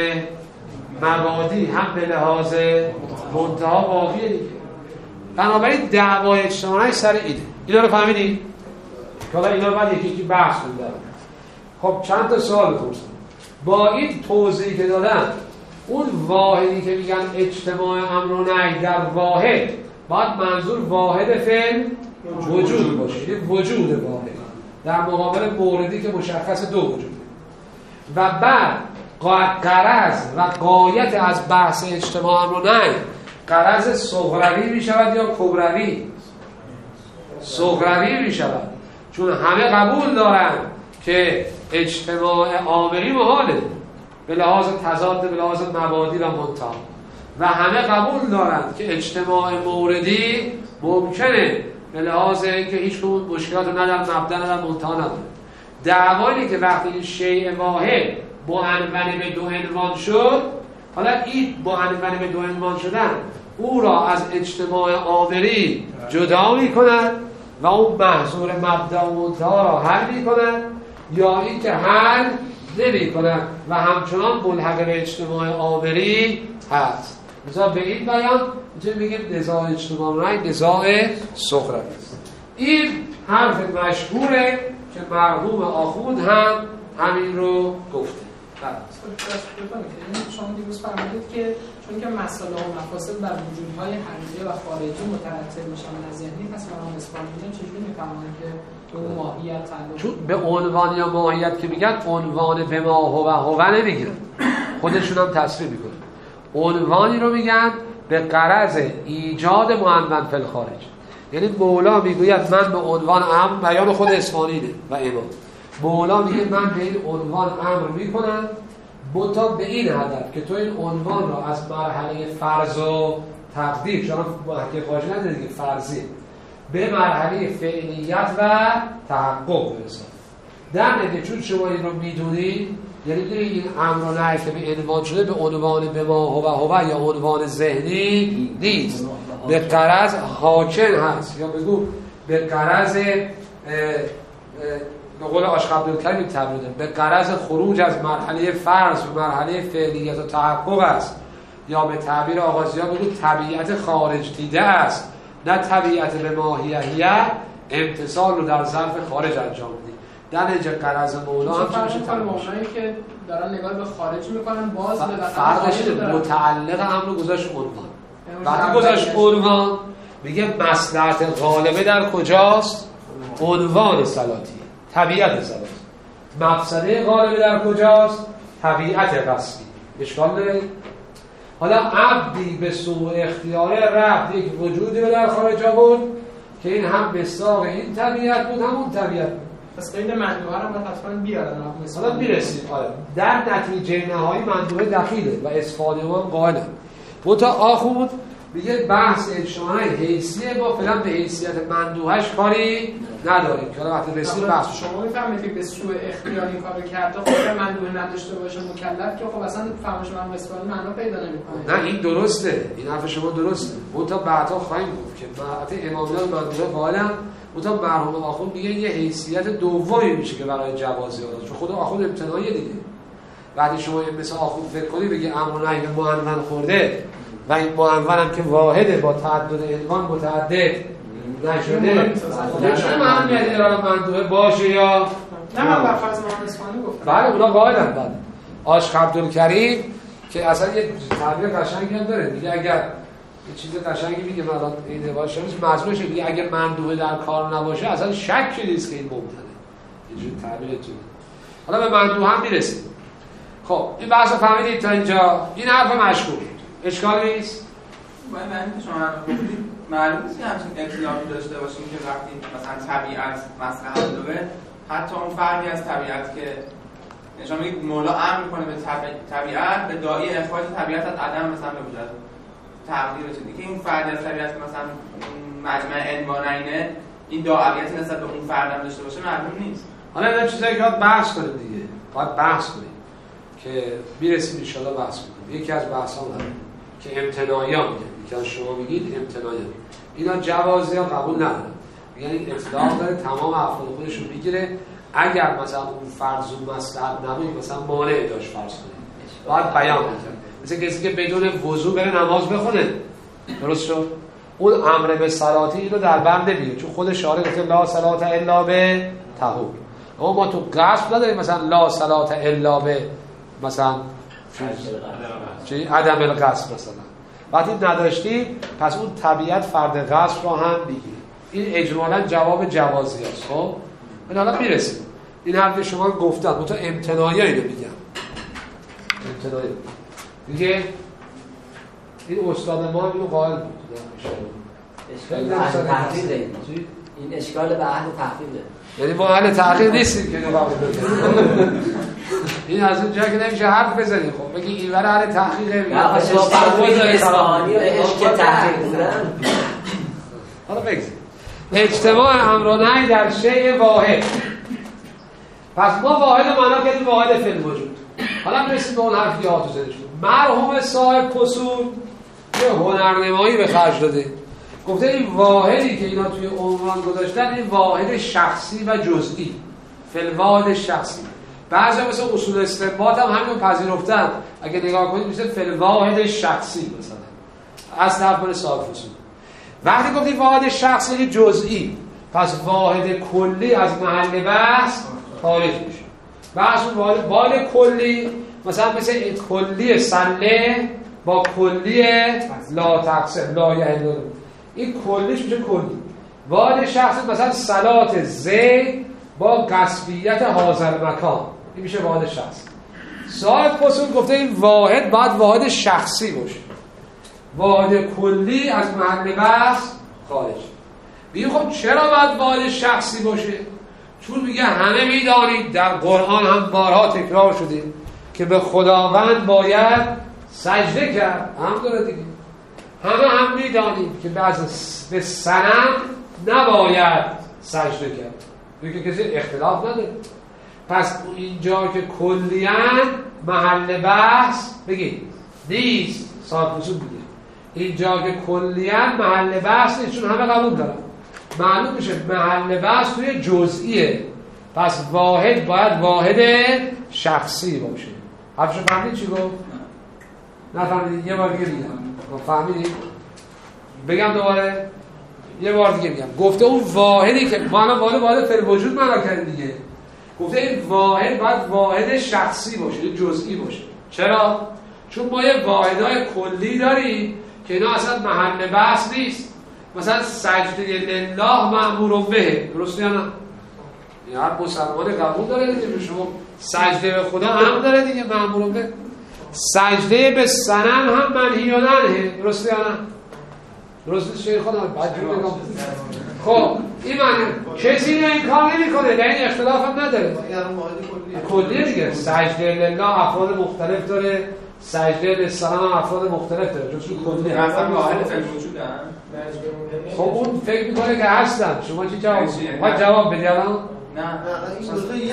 مبادی هم به لحاظ منتها باقیه دیگه. بنابراین دعوای اجتماعی سر اینه. اینا رو فهمیدید؟ که حالا اینا رو باید یکی یکی بحث کنیم. خب چند تا سوال بپرسم. با این توضیحی که دادم، اون واحدی که میگن اجتماع امر و نهی در واحد، باید منظور واحد فعل وجود باشه، یعنی وجود واحد در مقابل موردی که مشخص دو وجوده. و بعد غرض و غایت از بحث اجتماع امر و نهی غرض صغروی می شود یا کبروی؟ صغروی می شود، چون همه قبول دارن که اجتماع آمری محاله به لحاظ تضاد، به لحاظ مبادی و منتها، و همه قبول دارن که اجتماع موردی ممکنه به لحاظ اینکه هیچ کدوم مشکلات رو ندارن، مبدا ندارن، منتها ندارن. دعوایی که وقتی این شیء واحد معنون به دو عنوان شد، حالا این معنون به دو عنوان شدن او را از اجتماع آمری جدا میکنن و اون محظور مبدا و منتها را حل میکنن، یا این که حل نمی کنن و همچنان ملحق به اجتماع آمری هست. مثلا به این بیان میتونیم بگیم نزاع اجتماع آمری نزاع صغروی است. این حرف مشهوره که مرحوم آخوند هم همین رو گفته. شما دیروز فرمودید که چون که مسائل و مفاسد بر وجودهای حقیقی و خارجی مترتب میشن از ذهنی، پس مرحوم اصفهانی چجوری میفهمن که به ماهیت تعلق؟ چون به عنوان یا ماهیت که میگن عنوان به ما هو هو نمیگیرن، خودشون هم تصریح میکنن. عنوانی رو میگن به غرض ایجاد معنون فی الخارج. یعنی مولا میگوید من به عنوان امر بیان خود اصفهانی و امام، مولا میگه من به این عنوان امر میکنم منتها به این هدف که تو این عنوان را از مرحله فرض و تقدیر، شما محکم خواهش نداره دیگه، فرضی به مرحله فعلیت و تحقق برسان. در نتیجه چون شما این رو میدونید، یعنی این امر و نهی که به عنوان شده به عنوان به ما هو هو یا عنوان ذهنی نیست، به غرض حاکم هست، یا بگو به غرض به قول عاشق عبدالکریم تعبیر به غرض خروج از مرحله فرض و مرحله فعلیت و تحقق است، یا به تعبیر آغازیان بگو طبیعت خارج دیده است، نه طبیعت به ماهیت امتصال رو در ظرف خارج انجام بدید. در نتیجه غرض مولا هم چه میشه؟ موضوعی که دارن نگاه به خارج میکنن باز به فرقش متعلق امر گذاشت عنوان. وقتی گذاشت عنوان میگه مصلحت غالبه در کجاست؟ عنوان صلاتی، طبیعت صلاتی. مقصده غالبه در کجاست؟ طبیعت قصدی. اشکال داره؟ حالا عبدی به سوء اختیار رفت یک وجودی به در خارج آورد که این هم مصداق این طبیعت بود همون طبیعت بود. پس قید مندوحه رو باید حتما بیارن. حالا میرسیم. آره. در نتیجه نهایی مندوحه دخیله و اصفهانی هم قائلن. منتها آخوند میگه بحث اجتماعی حیثیه، ما فعلا به حیثیت مندوحش کاری نداریم که حالا وقتی رسید بحث شما میفهمید که به سوء اختیاری کارو کرده خود مندوحه نداشته باشه مکلف که خب اصلا فهمش من اصفهانی معنا پیدا نمیکنه. نه این درسته، این حرف شما درسته. منتها بعدا خواهیم گفت که بعد امامیان مندوحه قائلن، منتها مرحوم آخوند میگه یه حیثیت دومی میشه که برای جوازی ها، چون خود آخوند امتناعیه دیگه. وقتی شما مثل آخوند فکر کنی بگی امر نهی به معنون خورده و این معنون هم که واحده با تعدد عنوان متعدد نشده، چه معنی داره مندوحه باشه یا نه؟ من بر فرض ما اصفهانی گفتم. بله اونا قائلن. بعد عاشق عبدالکریم که اصلا یه تعبیر قشنگی هم داره، میگه اگر یه چیز قشنگی میگه مثلا این باشه مضمونش میگه اگر مندوحه در کار نباشه اصلا شکی نیست که این مبتدئه. یه جور تعبیر چیه. حالا به مندوحه هم میرسیم. خب این بحثو فهمیدید تا اینجا؟ این حرف مشهور اشکالی نیست. باید معنی که شما گفتید معلوم نیست که همچین اختلافی داشته باشیم که وقتی مثلا طبیعت مصلحت داره، حتی اون فردی از طبیعت که شما میگید مولا امر میکنه به طبیعت به داعی اخراج طبیعت از عدم مثلا به وجود تقدیر چیزی که اون فردی از طبیعت مثلا مجمع عنوانینه این داعیتی نسبت به اون فرد هم داشته باشه معلوم نیست. حالا این چیزایی که باید بحث کنیم دیگه، باید بحث کنیم که میرسیم ان شاء الله بحث کنیم. یکی از بحث‌ها همین که امتناعیان میگن، یکی از شما میگید امتناعیان، اینا جوازی ها قبول ندارن، میگن این اطلاق داره تمام افراد خودشون میگیره، اگر مثلا اون فرض و مصلحت نبود مثلا مانع داشت فرض کنه باید بیان کنه، مثل کسی که بدون وضو بره نماز بخونه، درست شد؟ اون امر به صلاتی اینو در بند بیاره، چون خود شارع گفته لا صلات الا به طهور. اما ما تو قصد نداریم مثلا لا صلات الا به مثلا چی عدم القصد مثلا. وقتی نداشتیم پس اون طبیعت فرد قصد رو هم میگیره. این اجمالا جواب جوازی است. خب من حالا میرسیم. این حرف شما گفتن من تو امتناعی اینو میگم. امتناعی دیگه این استاد ما اینو قائل بود. اشکال به اهل تحقیقه این. این اشکال به اهل تحقیقه. یعنی ما اهل تحقیق نیستیم که اینو قبول کنیم. این از اون جا که نمیشه حرف بزنیم. خب بگی این برای اهل تحقیقه. نه آخه فرمودید اصفهانی و عشق تحقیق بودن. حالا بگذاریم. اجتماع امر و نهی در شیء واحد. پس ما واحد معنا کردیم واحد فی الوجود. حالا برسیم به اون حرفی ها تو ذهنشون. مرحوم صاحب فصول یه هنرنمایی به خرج داده. گفته این واحدی که اینا توی عنوان گذاشتن این واحد شخصی و جزئی. فی الواحد شخصی. بعضی مثل اصول استنباط هم همین پذیرفتن. اگه نگاه کنید میشه فی الواحد شخصی مثلا. اصل حرف صاحب فصول. وقتی گفتی واحد شخصی جزئی، پس واحد کلی از محل بحث خارج میشه. بحث واحد واحد کلی مثلا مثل کلی سله با کلی لا تقسم لا یعنی این کلیش میشه کلی. واحد شخصی مثلا صلات زید با قصبیت حاضر مکان، این میشه واحد شخصی. صاحب فصول گفته این واحد باید واحد شخصی باشه، واحد کلی از محل بحث خارج. بگیم خب چرا باید واحد شخصی باشه؟ چون میگه همه میدانید، در قرآن هم بارها تکرار شده که به خداوند باید سجده کرد. هم داره دیگه، همه هم میدانید که به صنم نباید سجده کرد، دیگه کسی اختلاف نداره. پس اینجا که کلیاً محل بحث بگید نیست، صاحب اصول بگید اینجا که کلیاً محل بحث نیست، چون همه قبول دارن. معلوم میشه محل بحث توی جزئیه، پس واحد باید واحد شخصی باشه. حرفشو فهمید چی گفت؟ نه فهمیدید؟ یه بار دیگه میگم. فهمیدید؟ بگم دوباره؟ یه بار دیگه میگم. گفته اون واحدی که ما الان واحد واحد فعل وجود معنا کردیم دیگه. گفته این واحد باید واحد شخصی باشه، یه جزئی باشه. چرا؟ چون ما یه واحدهای کلی داریم که اینا اصلا محل بحث نیست. مثلا سجده لله مأمور به، درسته یا نه؟ یا هر مسلمان قبول داره دیگه، شما سجده به خدا هم داره دیگه مأمور به. سجده به صنم هم منهی عنه، درسته یا نه؟ درسته شیخ خدا بعد نگاه. خب این معنی کسی این کار نمی‌کنه، در این اختلاف هم نداره. کلیه دیگه. سجده لله افراد مختلف داره، سجده به صنم هم افراد مختلف داره، جزء کلیه. مثلا واحد فعل وجودن. خب اون فکر می‌کنه که هستن. شما چی جواب؟ ما جواب بدید الان؟ نه این دو تا یه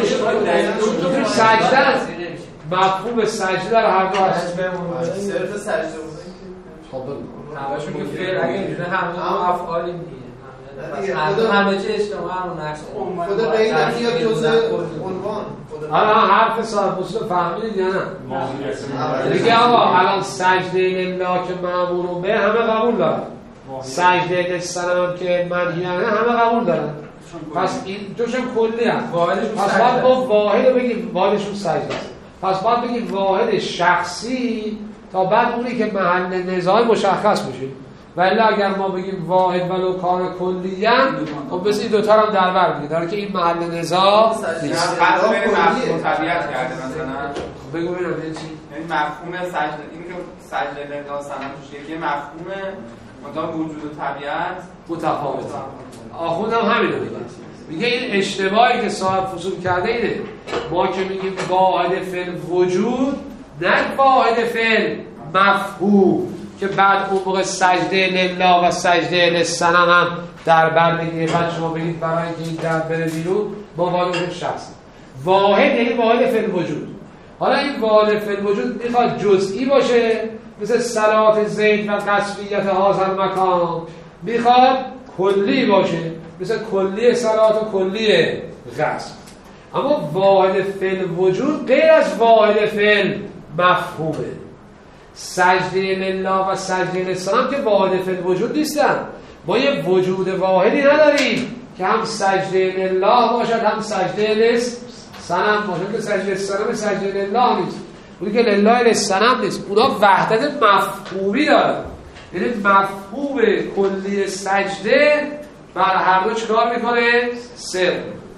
واحد سجده مفهوم سجده در هر دو هست. صرف سجده بود. خب همشون که فعل اگه اینجوری همه افعالیم دیگه. همه چه اجتماع همون نقش خدا قید هم میاد جزء عنوان. الان حرف صاحب اصول فهمیدید یا نه؟ دیگه آقا الان سجده لله که مأمور به همه قبول دارن، سجده للصنم که منهی عنه همه قبول دارن. پس این دوشم کلی هست. پس باید با واحد بگیم واحدشون سجده است. پس باید بگیم واحد شخصی تا بعد اونی که محل نزاع مشخص بشه. ولی اگر ما بگیم واحد ولو کار کلی هم خب بس این دوتا رو در بر میگه داره که این محل نزاع نیست. قطع بین مفهوم طبیعت کرده مثلا. بگو ببینم چی؟ یعنی مفهوم سجده، این که سجده لله صنم توش یکی مفهوم مدام وجود و طبیعت متفاوته. آخوند هم همین رو میگه. میگه این اشتباهی که صاحب فصول کرده اینه، ما که میگیم واحد فعل وجود نه واحد فعل مفهوم که بعد اون موقع سجده لله و سجده للصنم هم در بر بگیره، بعد شما بگید برای اینکه این در بره بیرون با واحد شخصی. واحد یعنی واحد فعل وجود. حالا این واحد فعل وجود میخواد جزئی باشه مثل صلات زید و قصفیت هازل مکان، میخواد کلی باشه مثل کلی صلات و کلی غصب. اما واحد فعل وجود غیر از واحد فعل مفهومه. سجده لله و سجده للصنم که واحد فعل وجود نیستن. ما یه وجود واحدی نداریم که هم سجده لله باشد هم سجده للصنم باشد، که سجده للصنم سجده لله نیست، اونی که لله للصنم نیست. اونا وحدت مفهومی دارن، یعنی مفهوم کلی سجده بر هر دو چیکار میکنه؟ سر.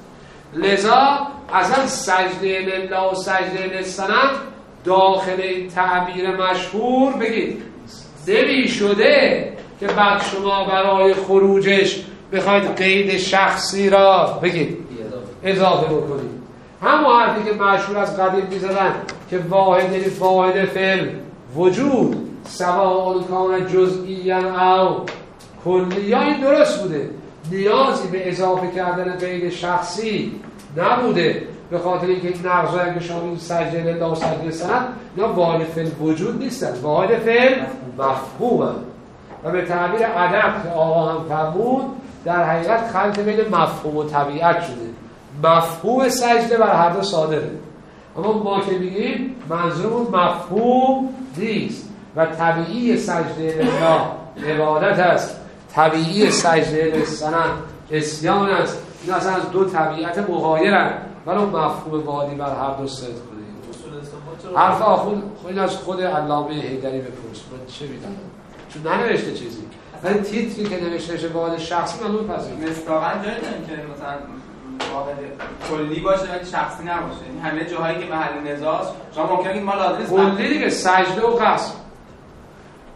لذا اصلا سجده لله و سجده للصنم داخل این تعبیر مشهور بگید نمی شده که بعد شما برای خروجش بخواید قید شخصی را بگید اضافه بکنید. همون حرفی که مشهور از قدیم میزدن که واحد یعنی واحد فعل وجود سواء کان جزئیاً او کلی، این درست بوده، نیازی به اضافه کردن قید شخصی نبوده، به خاطر اینکه این نقضایی که شما این سجده لله و سجده للصنم اینا واحد فعل وجود نیستن، واحد فعل مفهومن. و به تعبیر ادب که آقا هم فرمود در حقیقت خلط بین مفهوم و طبیعت شده. مفهوم سجده بر هر دو صادره، اما ما که میگیم منظورمون مفهوم نیست. و طبیعی سجده لله عبادت است، طبیعی سجده للصنم عصیان است. این اصلا از دو طبیعت مغایرن، ولی مفهوم وادی بر هر دو صدق کنید. حرف آخون خود از خود علامه حیدری بپرس، من چه میدونم چون ننوشته چیزی، ولی تیتری که نوشته واحد شخصی معلوم پذیر مستقاً داریم که مثلا واحد کلی باشه ولی شخصی نباشه. این همه جاهایی که محل نزاع است شما ممکنه این ما لازم نیست کلی دیگه. سجده و قصد،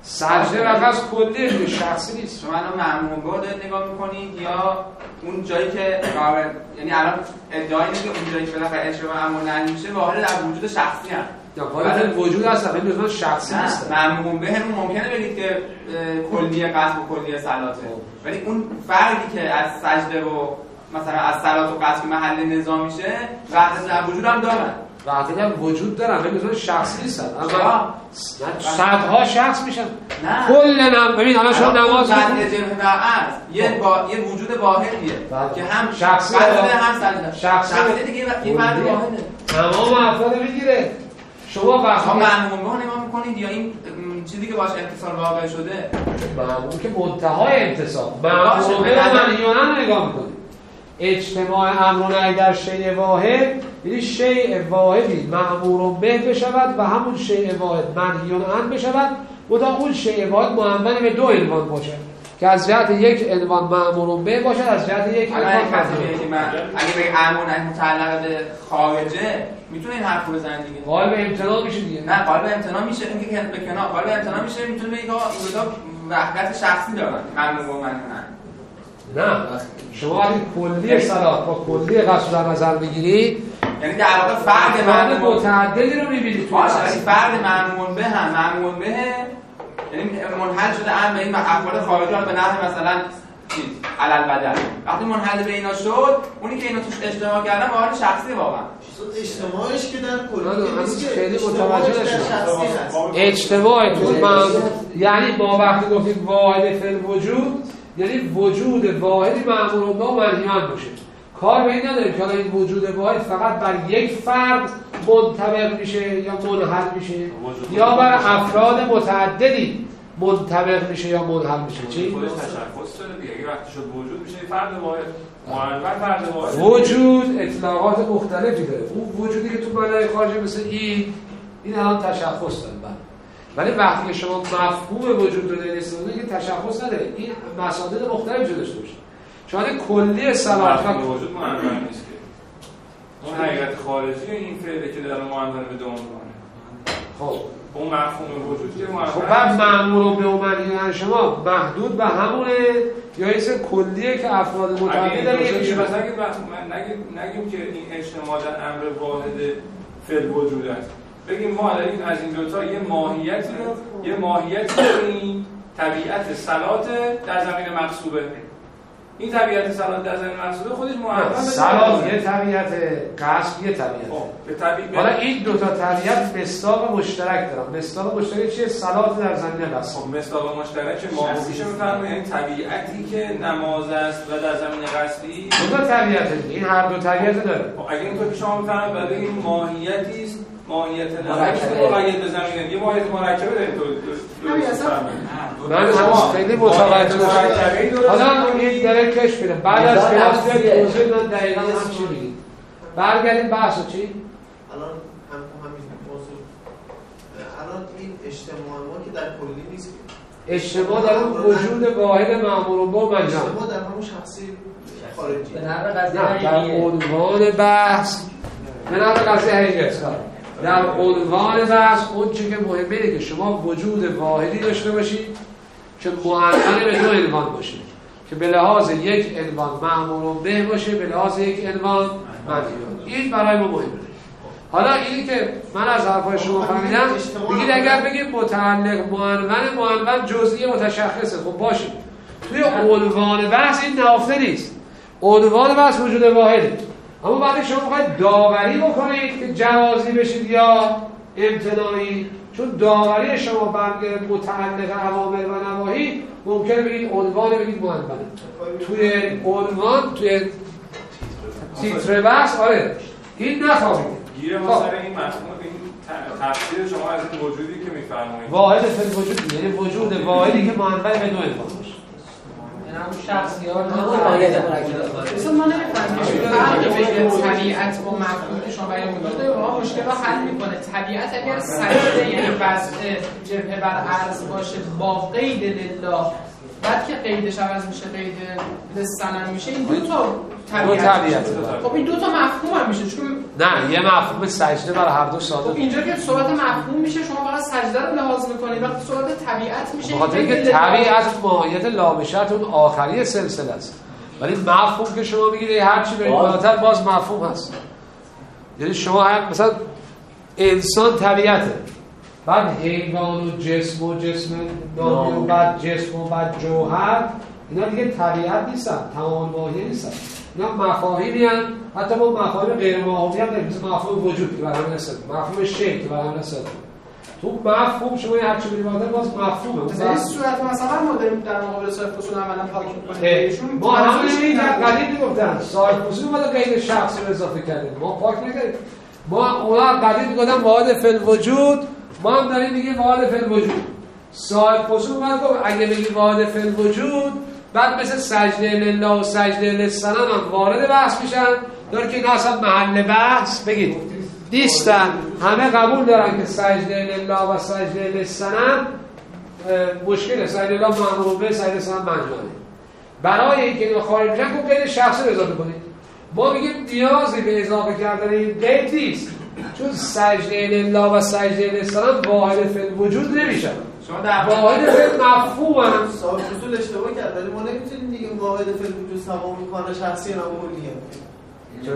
سجده لفظ کلیه دیگه، شخصی نیست. شما الان معمول به دارید نگاه میکنید یا اون جایی که قابل، یعنی الان ادعای اینه که اون جایی که بالاخره اشتباه معمول نهی میشه واحد در وجود شخصی هست یا واحد وجود هست، ولی لزوما شخصی نیست. معمول به هم ممکنه بگید که کلیه قصد و کلیه صلاته، ولی اون فردی که از سجده و مثلا از صلات و قصد محل نظام میشه وحدت در وجود هم دارن، وحدت هم وجود دارن ولی لزوما شخصی نیستن. اما صدها شخص میشن. کل نم ببین الان شما نماز بعد جبهه و عرض یه با یه وجود واحدیه که هم شخصی هم سجده شخصی دیگه یه فرد واحده تمام افراد میگیره. شما وقتی معمول به نگاه میکنید یا این چیزی که باش اتصال واقع شده معمول که منتهای اتصال معمول به منیانه نگاه میکنید. اجتماع امر و نهی در شیء واحد یعنی شیء واحدی مأمور به بشود و همون شیء واحد منهی عنه بشود و تا اون شیء واحد معنون به دو عنوان باشه که از جهت یک عنوان مأمور به باشد، از جهت یک عنوان منهی عنه. اگه به امر و نهی متعلق به خارجه میتونه این حرفو بزنه دیگه. قالب امتناع میشه دیگه. نه قالب امتناع میشه، اینکه به کنار قالب امتناع میشه میتونه بگه این دو تا وحدت شخصی دارن مأمور و منهی عنه. نه شما وقتی کلی صلات با کلی قصد در نظر بگیرید یعنی در واقع فرد معمول متعددی رو می‌بینید. باشه ولی فرد معمول به هم معمول به یعنی منحل شده ان به این افعال خارجی به نحو مثلا چیز علل بدل. وقتی منحل به اینا شد اونی که اینا توش اجتماع کردن واحد شخصی واقعا اجتماعش که در کلی نیست که خیلی متوجه نشد. اجتماع تو یعنی ما وقتی گفتیم واحد فی الوجود یعنی وجود واحدی مأمور به و منهی عنه باشه. کار به این نداریم که این وجود واحد فقط بر یک فرد منطبق میشه یا منحل میشه یا بر افراد متعددی منطبق میشه یا منحل میشه. چی؟ خودش تشخص داره دیگه. اگه وقتی شد وجود میشه فرد واحد، معین فرد واحد. وجود اطلاقات مختلفی داره. اون وجودی که تو معنای خارجی مثل این این الان تشخص داره. ولی وقتی که شما مفهوم وجود رو دارید استفاده که تشخص نداره، این مصادر مختلفی داشته باشه. شما کلی صلاح وجود معنی نیست که اون حقیقت خارجی این فعلی که داره معنی به دوام خب اون مفهوم وجود که معنی خب بعد مأمور به معنی شما محدود به همونه یا این کلیه که افراد متعدد داره یکی مثلا نگیم که این اجتماع در امر واحد فعل وجود است، بگیم ما داریم از این دوتا یه ماهیتی رو یه ماهیتی داریم طبیعت صلات در زمین مقصوبه. این طبیعت صلات در زمین مقصوبه خودش معین صلات یه طبیعت قصد یه طبیعت. به طبیعت حالا این دوتا طبیعت مصداق مشترک دارن. مصداق مشترک چیه؟ صلات در زمین قصد. خب مصداق مشترک ما میشه میفهمه یعنی طبیعتی که نماز است و در زمین قصدی دو تا طبیعت این هر دو طبیعت داره. اگه اینطور که شما میفهمید بعد این ماهیتی است ماهیت مرکبه مقید به زمین یه ماهیت مرکبه داریم تو من هم خیلی متوجه نشدم. حالا این داره کش میره بعد از کلاس بیاد توضیح من دقیقاً هم چی میگید. برگردیم بحثو چی؟ الان هم همین موضوع الان این اجتماع ما که در کلی نیست که اجتماع در اون وجود واحد مأمور به و منهی عنه. اجتماع در همون شخصی خارجی به نحو قضیه نه در عنوان بحث به نحو قضیه حقیقت در عنوان بحث اون چی که مهمه اینه که شما وجود واحدی داشته باشید که معنون به دو عنوان باشه که به لحاظ یک عنوان مأمور به باشه به لحاظ یک عنوان منهی عنه. این برای ما مهمه. حالا اینی که من از حرفای شما فهمیدم بگید اگر بگید متعلق معنون معنون جزئی متشخصه خب باشه توی عنوان بحث این نهفته نیست. عنوان بحث وجود واحده. اما بعد شما میخواید داوری بکنید که جوازی بشید یا امتناعی، چون داوری شما برگرد متعلق عوامل و نواهی ممکنه بگید عنوان بگید معنون. توی عنوان توی تیتر بحث آره این نخواهید گیره ما سر این مفهوم این تفسیر شما از این وجودی که میفرمایید واحد فی وجود یعنی وجود واحدی که معنون به دو عنوان باشه. این هم شخصیات مثلا ما نمی‌فهمیم فرق بین طبیعت و مفهومی شما بیان می‌کنید واقعا مشکل رو حل می‌کنه. طبیعت اگر سجده یعنی وضع جبهه بر عرض باشه با قید لله بعد که قیدش عوض میشه قید لسنن میشه این دو تا دو طبیعت. خب این دو تا مفهوم هم میشه چون نه یه مفهوم سجده برای هر دو صادق. خب اینجا که صورت مفهوم میشه شما فقط سجده رو لحاظ میکنید وقتی صورت طبیعت میشه بخاطر اینکه طبیعت ماهیت لامشت اون آخری سلسله است، ولی مفهوم که شما میگید هر چی برید بالاتر باز مفهوم هست. یعنی شما هم مثلا انسان طبیعته، بعد حیوان و جسم و جسم نامی و بعد جسم و بعد جوهر، اینا دیگه طبیعت نیستن، تمام ماهی نیستن، اینا مفاهیمی هم. حتی ما مفاهیم غیر ماهومی هم داریم، مثل مفهوم وجود که برای همین رسد، مفهوم شکل که برای همین رسد. تو مفهوم شما هر چی می‌بینید باز مفهومه. مثلا این صورت مثلا ما داریم در مقابل صاحب فصول عملا پاک می‌کنیم. ما همون چیزی که قدیم میگفتن صاحب فصول اومد قید شخصی رو اضافه کردیم، ما پاک نکردیم. ما اونا قدیم میگفتن واحد فی الوجود، ما هم داریم میگیم واحد فی الوجود. صاحب فصول اومد گفت اگه بگی واحد فی الوجود، بعد مثل سجده لله و سجده للصنم هم وارد بحث میشن، داره که اینا اصلا محل بحث بگید نیستن. همه قبول دارن که سجده لله و سجده للصنم مشکله، سجده لله معموله، سجده للصنم منجانه. برای اینکه اینا خارج بشن که قید شخصی رو اضافه کنید. ما میگیم نیازی به اضافه کردن این قید نیست، چون سجده لله و سجده للصنم واحد فی الوجود نمیشن، واحد فی المفهوم هم. صاحب فصول اشتباه کرد، ولی ما نمیتونیم دیگه واحد فی الوجود سوا میکنه شخصی نام کلیه. چرا؟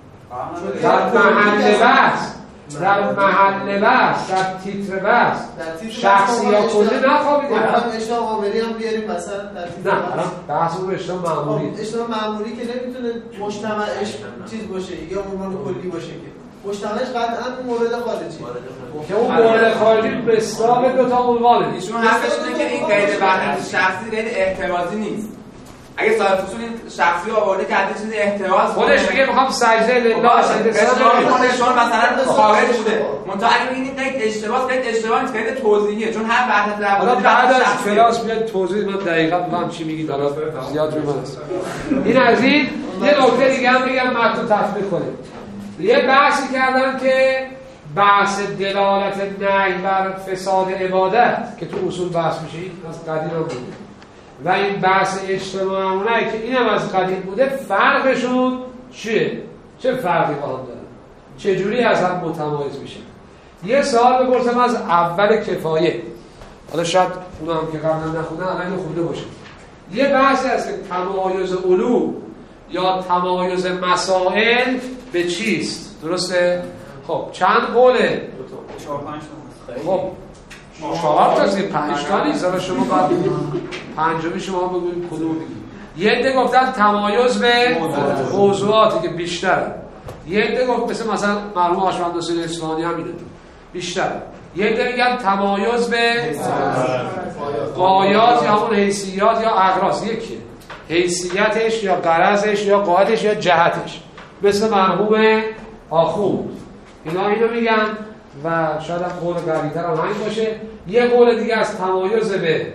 در محل بحث، در محل بحث، در تیتر بحث شخصی یا کلی نخوابیدیم. الان اشتباه معمولی هم بیاریم مثلا در تیتر نه الان بحث رو اشتباه معمولی. اشتباه معمولی که نمیتونه مجتمعش چیز باشه یا عنوان کلی باشه، که مجتمعش قطعا مورد خارجی که اون مورد خارجی به اصطلاح دو تا عنوانه. ایشون حرفش اینه که این قید وحدت شخصی قید احترازی نیست. اگه صاحب فصول این شخصی آورده که حتی چیز احتراز خودش میگه میخوام سجده لله سجده خودشون مثلا خارج بوده. منتها اگه ببینید قید اشتباه قید اشتباه نیست، قید توضیحیه، چون هر وحدت روابط حالا بعد از کلاس بیاد توضیح من دقیقاً میفهم چی میگید. حالا زیاد روی من است. این از این یه نکته دیگه هم میگم متن تطبیق کنید. یه بحثی کردن که بحث دلالت نهی بر فساد عبادت که تو اصول بحث میشه، این از قدیم هم بوده، و این بحث اجتماعی که اینم از قدیم بوده، فرقشون چیه؟ چه فرقی با هم دارن؟ چجوری از هم متمایز میشه؟ یه سوال بپرسم از اول کفایه، حالا شاید اونا هم که قبلا نخوندن الان خونده باشه. یه بحثی هست که تمایز علوم یا تمایز مسائل به چیست؟ درسته؟ خب چند قوله؟ چهار پنج تا. خب چهار تا زیر پنج تا نیست، حالا شما بعد پنجمی شما بگوید کدوم بگید. یه عده گفتن تمایز به موضوعاتی که بیشتره، یه عده گفت مثل مثلا مرحوم هاشم حسین اصفهانی هم اینه بیشتر، یه عده میگن تمایز به غایات یا همون حیثیات یا اغراض، یکیه حیثیتش یا غرضش یا قاعدش یا جهتش، مثل مرحوم آخوند اینا اینو میگن و شاید هم قول قوی‌تر هم همین باشه. یه قول دیگه از تمایز به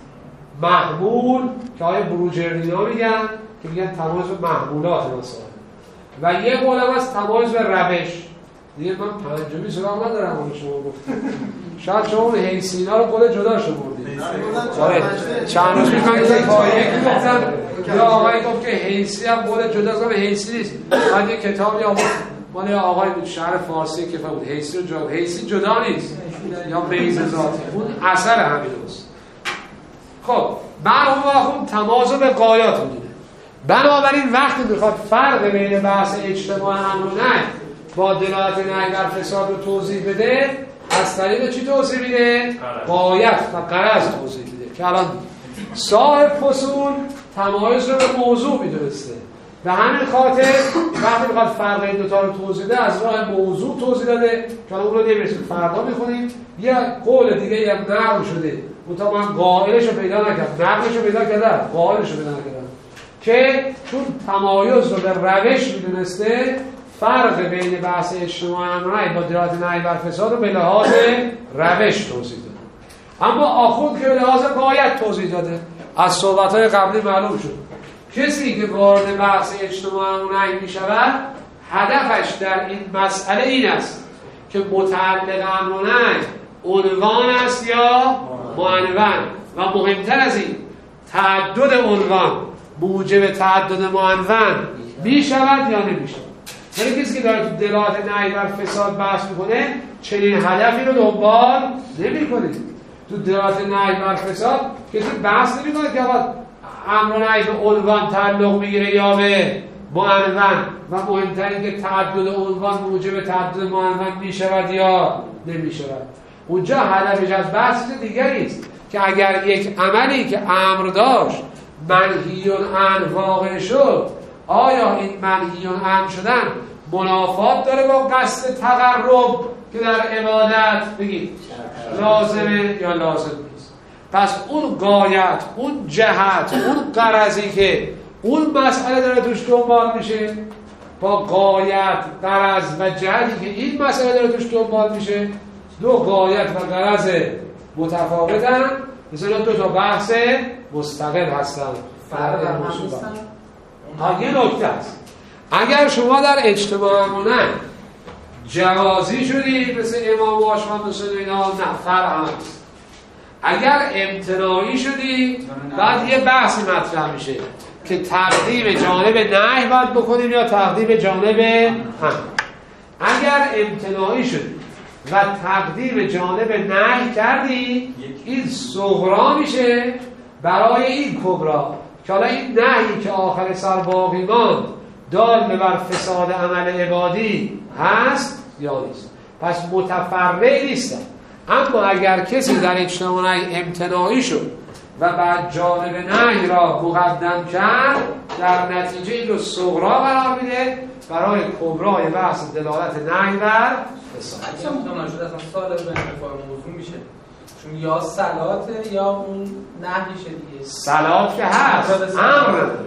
محمول که آیه بروجردی ها میگن که میگن تمایز به محمولات مسائل، و یه قول هم از تمایز به روش. دیگه من پنجمی سراغ ندارم اون شما گفتم، شاید شما اون حیثینا رو قول جدا شو بردید. آره چند روز پیش من که پایه گفتم یا آقایی گفت که حیثی هم قول جدا است، حیثی نیست. بعد یه کتابی آورد مال آقای بود شهر فارسی که بود حیثی رو جدا، حیثی جدا نیست یا بیض ذاتی، اون اثر همین است. خب مرحوم آخوند تمایز به غایات میدونه، بنابراین وقتی میخواد فرق بین بحث اجتماع امر و نهی با دلالت نهی بر فساد رو توضیح بده، از طریق چی توضیح میده؟ غایت و غرض توضیح میده که الان صاحب فصول تمایز رو به موضوع میدونسته، به همین خاطر وقتی میخواد فرق این دوتا رو توضیح بده از راه موضوع توضیح داده که اون رو نمیرسیم فردا میخونیم. یه قول دیگه هم نقل شده منتها من قائلش رو پیدا نکردم، نقلش رو پیدا کردم، قائلش رو پیدا نکردم، که چون تمایز رو به روش میدونسته فرق بین بحث اجتماع امر با دلالت نهی بر فساد رو به لحاظ روش توضیح داده، اما آخوند که به لحاظ غایت توضیح داده. از صحبت‌های قبلی معلوم شد کسی که وارد بحث اجتماع امر نهی می‌شود هدفش در این مسئله این است که متعلق امر و نهی عنوان است یا معنون، و مهمتر از این تعدد عنوان موجب تعدد معنون می شود یا نمی شود؟ یعنی کسی که داره تو دلالت نهی بر فساد بحث میکنه چنین هدفی رو دنبال نمی کنه. تو دلالت نهی بر فساد کسی بحث نمی کنه که امر و نهی به عنوان تعلق میگیره یا به معنون و مهمتر این که تعدد عنوان موجب تعدد معنون می شود یا نمی شود. اونجا هدفش از بحث دیگری است که اگر یک عملی که امر داشت منهی عنه واقع شد، آیا این منهی عنه شدن منافات داره با قصد تقرب که در عبادت بگید لازمه یا لازم نیست؟ پس اون غایت، اون جهت، اون غرضی که اون مسئله داره توش دنبال میشه با غایت، غرض و جهتی که این مسئله داره توش دنبال میشه، دو غایت و غرض متفاوتن، مثلا دو تا بحث مستقل هستن. فرق هم نیستن. ها یه نکته است. اگر شما در اجتماع امونه جوازی شدی مثل امام و آشمان مثل اینا، نه فرق هم نیست. اگر امتناعی شدی بعد یه بحثی مطرح میشه که تقدیم جانب نهی باید بکنیم یا تقدیم جانب هم. اگر امتناعی شدی و تقدیم جانب نهی کردی، این صغرا میشه برای این کبرا که حالا این نهی که آخر سر باقی ماند دال بر فساد عمل عبادی هست یا نیست. پس متفرع نیستن. اما اگر کسی در اجتماع امتناعی شد و بعد جانب نهی را مقدم کرد، در نتیجه این رو صغرا قرار میده برای کبرای بحث دلالت نهی بر فساد. اگه متمنی شد اصلا سال به انتفاع موضوع میشه، چون یا صلاته یا اون نهیشه دیگه. صلات که هست، امر نداره.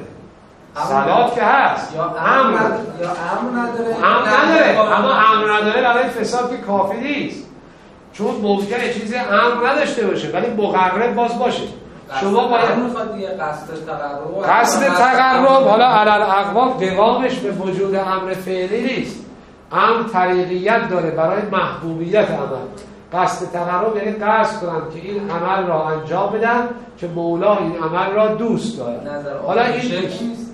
صلات که هست، یا امر نداره یا امر نداره امر نداره اما امر نداره برای فساد که کافی نیست، چون ممکنه چیزی امر نداشته باشه ولی مقرب باز باشه. شما باید میخواد دیگه قصد تقرب قصد تقرب حالا علل اقوام قوامش به وجود امر فعلی نیست. امر طریقیت داره برای محبوبیت عمل. قصد تقرب یعنی قصد کنم که این عمل را انجام بدم که مولا این عمل را دوست داره. حالا این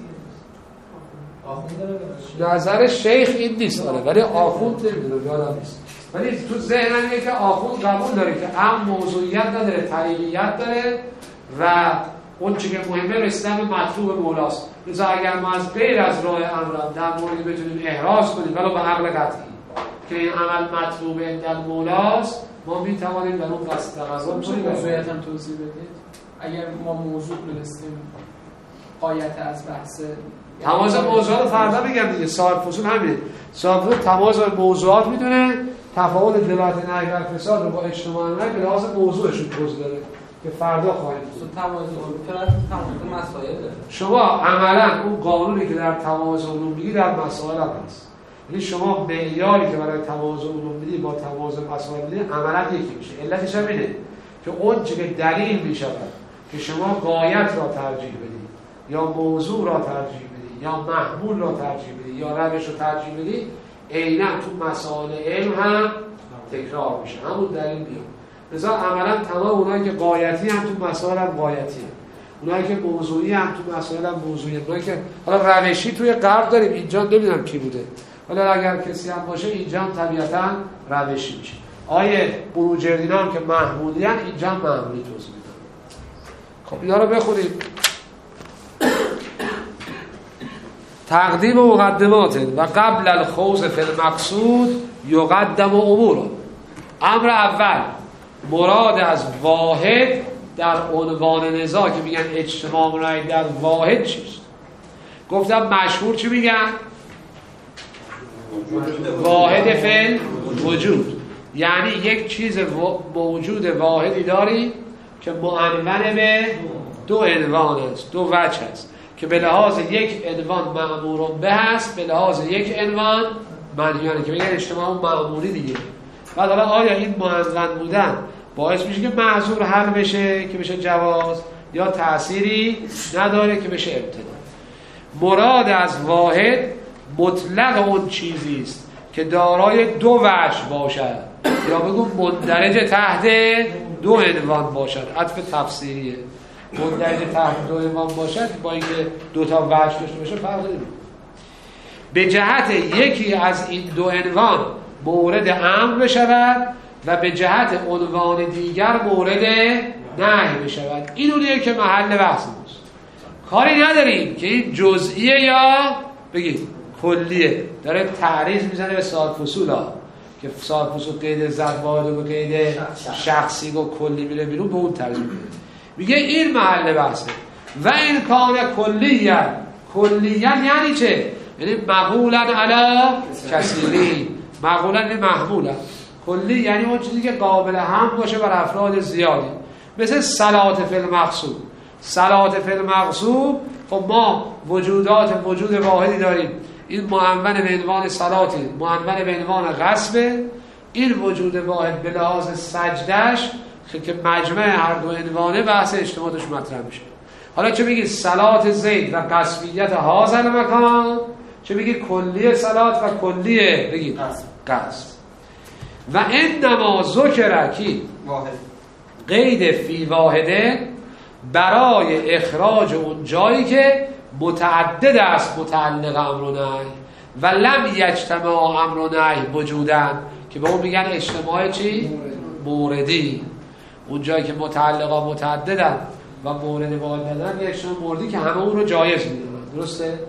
نظر شیخ این نیست، آره، ولی آخوند نمیدونه، یادم نیست، ولی تو ذهنم اینه که آخوند قبول داره که امر موضوعیت نداره، طریقیت داره و اون چی که مهمه رسیدن به مطلوب مولاست. لذا اگر ما از غیر از راه امر در موردی بتونیم احراز کنیم ولو به عقل قطعی که این عمل مطلوب در مولاست، ما میتوانیم در اون قصد تقرب کنیم. موضوعیت هم توضیح بدید. اگر ما موضوع دونستیم قایت از بحث تماز موضوعات رو فردا بگم دیگه، صاحب فصول همینه. صاحب فصول تماز موضوعات میدونه، تفاوت دلالت نهی بر فساد رو با اجتماع نهی به لحاظ موضوعشون توضیح داره که فردا خواهیم بود. تماز علوم تماز مسائل داره. شما عملا اون قانونی که در تماز علوم میگی در مسائل هم هست. یعنی شما معیاری که برای تماز علوم میدی با تماز مسائل میدی عملا یکی میشه. علتش هم اینه که اون چه که دلیل میشود که شما غایت را ترجیح بدید یا موضوع را ترجیح بدید یا محمول را ترجیح بدید یا روش را ترجیح بدید، عیناً تو مسائل علم هم تکرار میشه، همون دلیل میاد. لذا عملا تمام اونایی که غایتی هم تو مسائل هم غایتی هم، اونایی که موضوعی هم تو مسائل هم موضوعی هم. اونایی که حالا روشی توی غرب داریم، اینجا نمیدونم کی بوده، حالا اگر کسی هم باشه اینجا هم طبیعتاً روشی میشه. آیه بروجردین هم که محمولی هم اینجا هم محمولی توضیح میدن. خب اینا رو بخونیم. تقدیم مقدمات و قبل الخوض فی المقصود یقدم امور. امر اول مراد از واحد در عنوان نزاع که میگن اجتماع منعی در واحد چیست؟ گفتم مشهور چی میگن؟ واحد فعل وجود، یعنی یک چیز موجود واحدی داری که معنون به دو عنوان است، دو وجه است که به لحاظ یک عنوان مأمور به هست، به لحاظ یک عنوان منهیانه که میگن اجتماع مأموری دیگه. بعد حالا آیا این معنون بودن باعث میشه که معذور حل بشه که بشه جواز یا تأثیری نداره که بشه امتناع؟ مراد از واحد مطلق اون چیزی است که دارای دو وجه باشد یا بگو مندرج تحت دو عنوان باشد. عطف تفسیریه. مندرج تحت دو عنوان باشد با اینکه دو تا وجه داشته باشه فرق نمیکنه. به جهت یکی از این دو عنوان مورد امر بشود و به جهت عنوان دیگر مورد نهی بشود. این اونیه که محل بحث ماست. کاری نداریم که این جزئیه یا بگید کلیه. داره تعریض میزنه به صاحب فصول ها که صاحب فصول قید ذات واحد و قید شخصی و کلی میره بیرون، به اون تعریض میکنه. میگه این محل بحثه. و این کان کلیه کلیه یعنی چه؟ یعنی مقولا علی کثیری، مقولا یعنی محمولا. کلی یعنی اون چیزی که قابل هم باشه بر افراد زیادی، مثل صلات فی المقصود. صلات فی المقصود خب ما وجودات وجود واحدی داریم، این معنون به عنوان صلاتی، معنون به عنوان غصبه. این وجود واحد به لحاظ سجدش که مجمع هر دو عنوانه بحث اجتماعش مطرح میشه. حالا چه بگید صلات زید و قصبیت هازل مکان، چه بگید کلیه صلات و کلیه بگید قصب. و انما ذکر کی قید فی واحده برای اخراج اون جایی که متعدد است متعلق امر و نهی و لم یجتمع امر و نهی وجودن، که به اون میگن اجتماع چی؟ موردی. اون جایی که متعلقا متعددن و مورد واحدن یه اجتماع موردی که همه اون رو جایز میدونن. درسته؟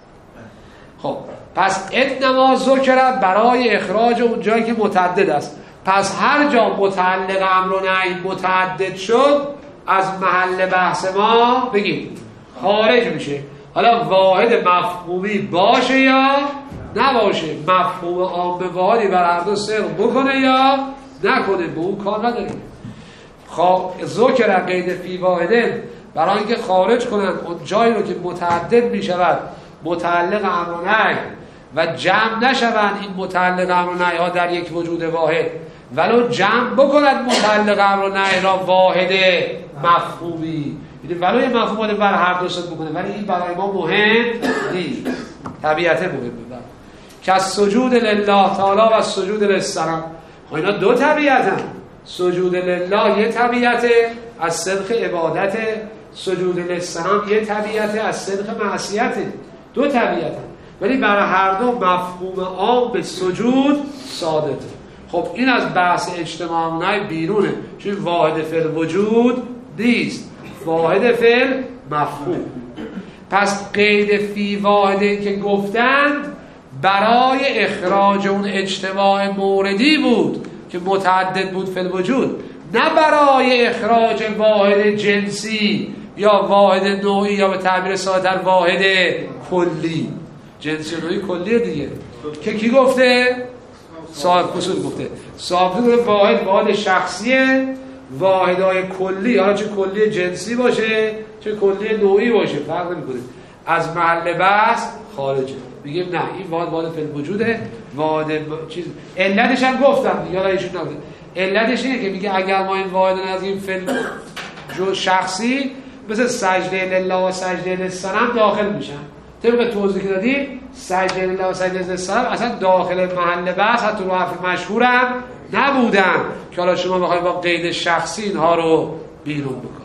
خب پس انما ذکر برای اخراج اون جایی که متعدد است. پس هر جا متعلق امر و نهی متعدد شد از محل بحث ما بگید خارج میشه. حالا واحد مفهومی باشه یا نباشه، مفهوم عام واحدی بر هر دو صدق بکنه یا نکنه، به اون کار نداریم. ذکر قید فی واحده برای اینکه خارج کنن اون جایی رو که متعدد میشود متعلق امر و نهی و جمع نشوند این متعلق امر و نهی ها در یک وجود واحد، ولو جمع بکند متعلق امر و نهی را واحد مفهومی، یعنی ولو یه مفهوم بر هر دو صدق بکنه، ولی این برای ما مهم نیست، طبیعت مهمه. که از سجود لله تعالی و سجود للصنم، اینا دو طبیعتن. سجود لله یه طبیعته از صدق عبادته، سجود للصنم یه طبیعته از صدق معصیته. دو طبیعتن ولی برای هر دو مفهوم عام به سجود صادقه. خب این از بحث اجتماع نهی بیرونه، چون واحد فعل وجود نیست، واحد فعل مفهوم. پس قید فی واحده که گفتند برای اخراج اون اجتماع موردی بود که متعدد بود فی الوجود، نه برای اخراج واحد جنسی یا واحد نوعی یا به تعبیر ساده‌تر واحد کلی. جنسی و نوعی کلیه دیگه که کی گفته؟ صاحب فصول گفته. صاحب فصول واحد واحد شخصیه، واحدهای کلی، حالا چه کلی جنسی باشه چه کلی نوعی باشه فرق نمی‌کنه، از محل بحث خارجه. میگیم نه این واحد واحد فعل وجوده، واحد چیز. علتش هم گفتم یالا ایشون نگفت، علتش اینه که میگه اگر ما این واحد از این فعل جو شخصی مثل سجده لله و سجده للصنم داخل میشن، طبق توضیح که دادیم سجده لله و سجده للصنم اصلا داخل محل بحث حتی رو حرف مشهورم نبودن که حالا شما بخواید با قید شخصی اینها رو بیرون بکنید.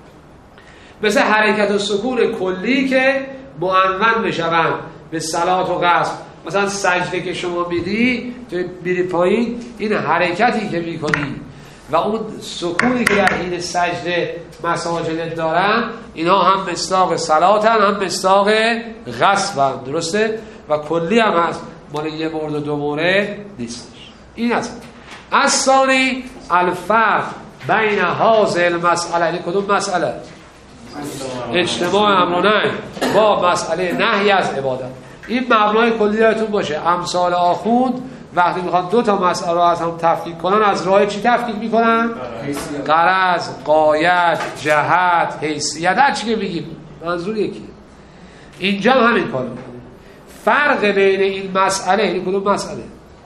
مثل حرکت و سکون کلی که معنون بشوند به صلات و غصب. مثلا سجده که شما میدی میری پایین، این حرکتی که میکنی و اون سکونی که در حین سجده مساجد دارن، اینا هم مصداق صلاتن هم مصداق غصبن. درسته؟ و کلی هم هست، مال یه مورد و دو مورد نیستش. این هست. از ثانی الفرق بین هذه المسئله، این کدوم مسئله؟ اجتماع امر و نهی با مسئله نهی از عبادت. این مبنای کلی یادتون باشه. امثال آخوند وقتی میخوان دو تا مسئله رو از هم تفکیک کنن، از راه چی تفکیک میکنن؟ غرض، غایت، جهت، حیثیت، هر چی که بگیم منظور یکیه. اینجا هم همین کارو میکنیم. فرق بین این مسئله، این کدوم مسئله؟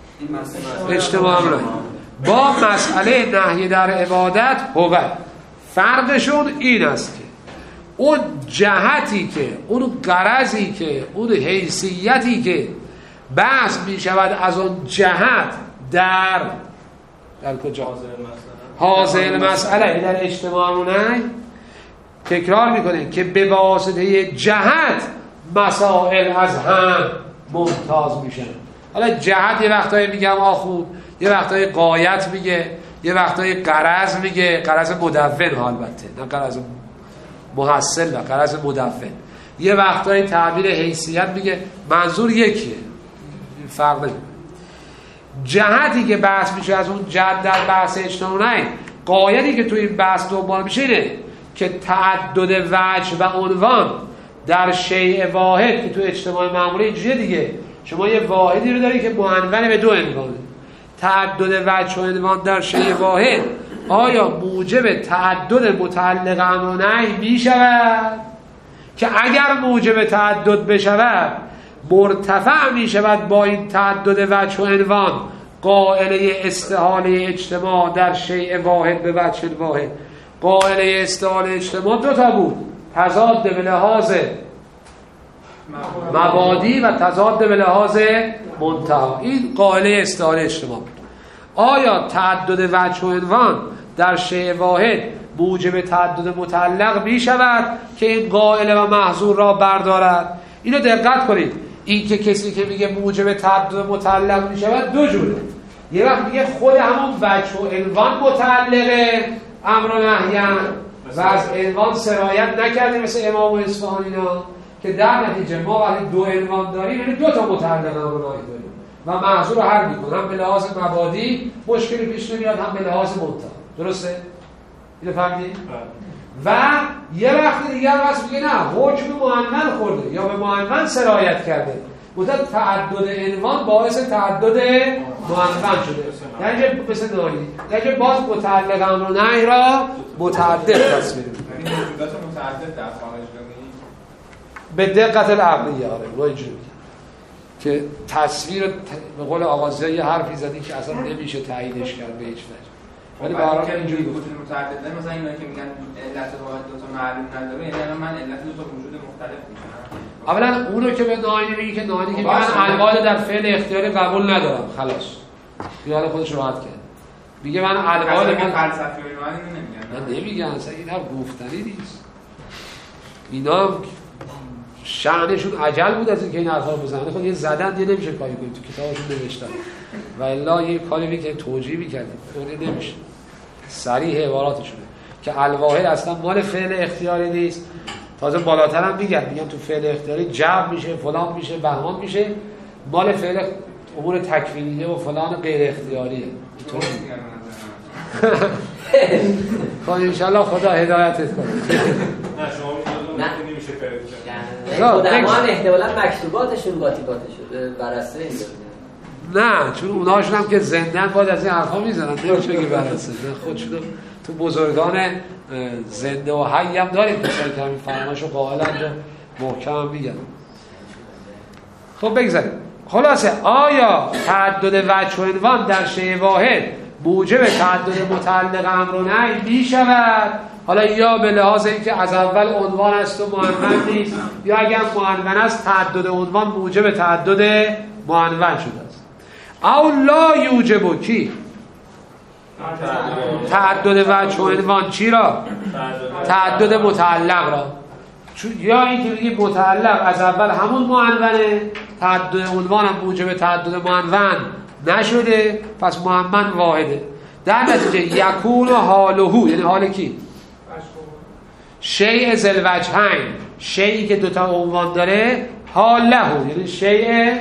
اجتماع امر با مسئله نهی در عبادت هو، فرقشون این است که اون جهتی که، اون غرضی که، اون حیثیتی که بحث می شود از اون جهت در در کجا؟ حاضر مسئله در اجتماع و نهی، تکرار میکنه که به واسطه جهت مسائل از هم ممتاز میشن. حالا جهت یه وقتایی میگم آخو، یه وقتایی غایت میگه، یه وقتایی غرض میگه، غرض مدون البته نه غرض محصل و غرض مدون. یه وقتایی تعبیر حیثیت میگه، منظور یکیه، فرق نمیکنه. جهتی که بحث میشه از اون جهت در بحث اجتماعی، غایتی که توی این بحث دنبال میشه اینه که تعدد وجه و عنوان در شیء واحد که تو اجتماع معمولی اینجوریه دیگه، شما یه واحدی رو داری که معنون به دو عنوانه. تعدد وجه و عنوان در شیء واحد آیا موجب تعدد متعلق امر و نهی میشود؟ که اگر موجب تعدد بشود مرتفع میشود با این تعدد وجه و عنوان قائله استحاله اجتماع در شیء واحد به وجه واحد. قائله استحاله اجتماع دو تا بود، تضاد به لحاظ مبادی و تضاد به لحاظ منتها. این قائله استحاله اجتماع بود. آیا تعدد وجه و عنوان در شیء واحد موجب تعدد متعلق می شود که این قائله و محظور را بردارد؟ اینو دقت کنید. این که کسی که میگه موجب تعدد متعلق می شود دو جوره. یه وقت میگه خود همون وجه و عنوان متعلقه امر و نهیان و از عنوان سرایت نکرده مثل امام و اصفهانی اینا، که در نتیجه ما وقتی دو عنوان داریم یعنی دو تا متعلق امر و نهی داریم و محظور رو حل میکنه، هم به لحاظ مبادی مشکلی پیش نمیاد هم به لحاظ منتها. درسته؟ اینو فهمیدید؟ و یه وقت دیگه هم هست میگه نه حکم معنون خورده یا به معنون سرایت کرده، مدت تعدد عنوان باعث تعدد معنون شده، یعنی مثل نایی یعنی باز متعلق امر و نهی را متعدد تصویر می‌کنه. یعنی موجودات متعدد در خارج به دقت العقلیه. آره رو اینجوری که تصویر به قول آغازی یه حرفی زدی که اصلا نمیشه تاییدش کرد به هیچ وجه، ولی به هر حال اینجوری بود. متعدد نه، مثلا اینا که میگن علت واحد دو تا معلوم نداره، یعنی الان من علت دو تا موجود مختلف میشم. اولا اونو که به ناینی میگه که ناینی که من الواحد در فعل اختیاری قبول ندارم، خلاص بیاد خودش راحت کرد. میگه من الواحد من فلسفی و اینا نمیگن. نه نمیگن، اصلا این هم گفتنی نیست. اینا شأنشون عجل بود از اینکه این حرفا رو بزنن. خود یه زدن دیگه نمیشه کاری کنید، تو کتابشون نوشتن و الا یه کاری میکنه توجیه میکردیم اون نمیشه. صریح عباراتشونه که الواحد اصلا مال فعل اختیاری نیست. تازه بالاتر هم میگن میگن تو فعل اختیاری جبر میشه، فلان میشه، بهمان میشه، مال فعل امور تکوینیه و فلان غیر اختیاریه. خب انشالله خدا هدایتت کنه. نه شما میگید نمیشه نه قدمان احتمالاً مکتوباتشون قاطی شده بررسی اینجا. نه چون اونهاشون هم که زندن باید از این حرفا میزنن، نمیشه که بررسی. خودشون تو بزرگان زنده و حی هم داریم کسایی که همین فرماشو قائلند و محکم هم میگن. خب بگذاریم. خلاصه آیا تعدد وجه و عنوان در شیء واحد موجب تعدد متعلق امر و نهی می شود؟ حالا یا به لحاظ اینکه از اول عنوان است و معنون نیست، یا اگر معنون است تعدد عنوان موجب تعدد معنون شده است. او لا یوجب کی؟ تعدد وجه و عنوان چی را؟ تعدد متعلق را. یا اینکه میگه متعلق از اول همون معنونه، تعدد عنوان هم موجب تعدد معنون نشده، پس معنون واحده. در نتیجه یکون و حالهو، یعنی حال کی؟ شیء ذل وجهین، شیئی که دوتا عنوان داره، حالهو یعنی شیء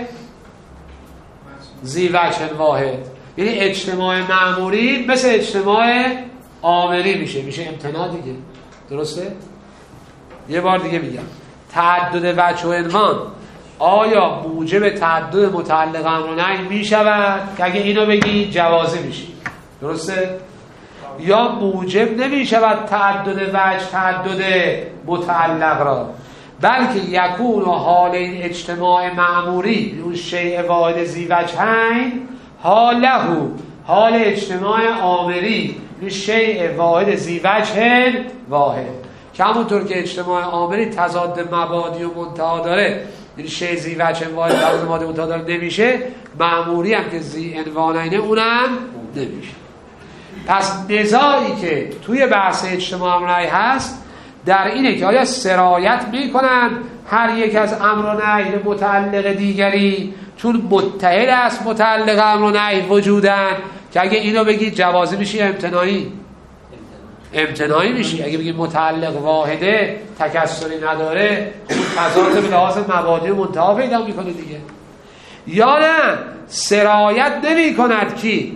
ذی وجه واحد، یعنی اجتماع معمولی مثل اجتماع آمری میشه، میشه امتناع دیگه. درسته؟ یه بار دیگه میگم تعدد وجه و عنوان آیا موجب تعدد متعلق امر و نهی میشود؟ که اگه اینو بگی جوازه میشی. درسته؟ یا موجب نمیشود تعدد وجه تعدد متعلق را، بلکه یکون و حال این اجتماع معمولی اون شیء واحد ذی وجهین حالهو، حال اجتماع آمری این شیء واحد ذی وجه واحد، که همونطور که اجتماع آمری تضاد مبادی و منتها داره، این شیء ذی وجه واحد تضاد مبادی و منتها داره نمیشه، معمولی هم که ذی عنوانینه اونم نمیشه. پس نزاعی که توی بحث اجتماع امری هست در اینه که آیا سرایت میکنن هر یک از امر و نهی به متعلق دیگری، چون متحد است متعلق امر و نهی وجودن، که اگه اینو بگی جوازی میشی امتناعی امتناعی میشی. اگه بگی متعلق واحده تکسری نداره، خب تضاد به لحاظ مبادی و منتها پیدا میکنه دیگه. یا نه سرایت نمی کند کی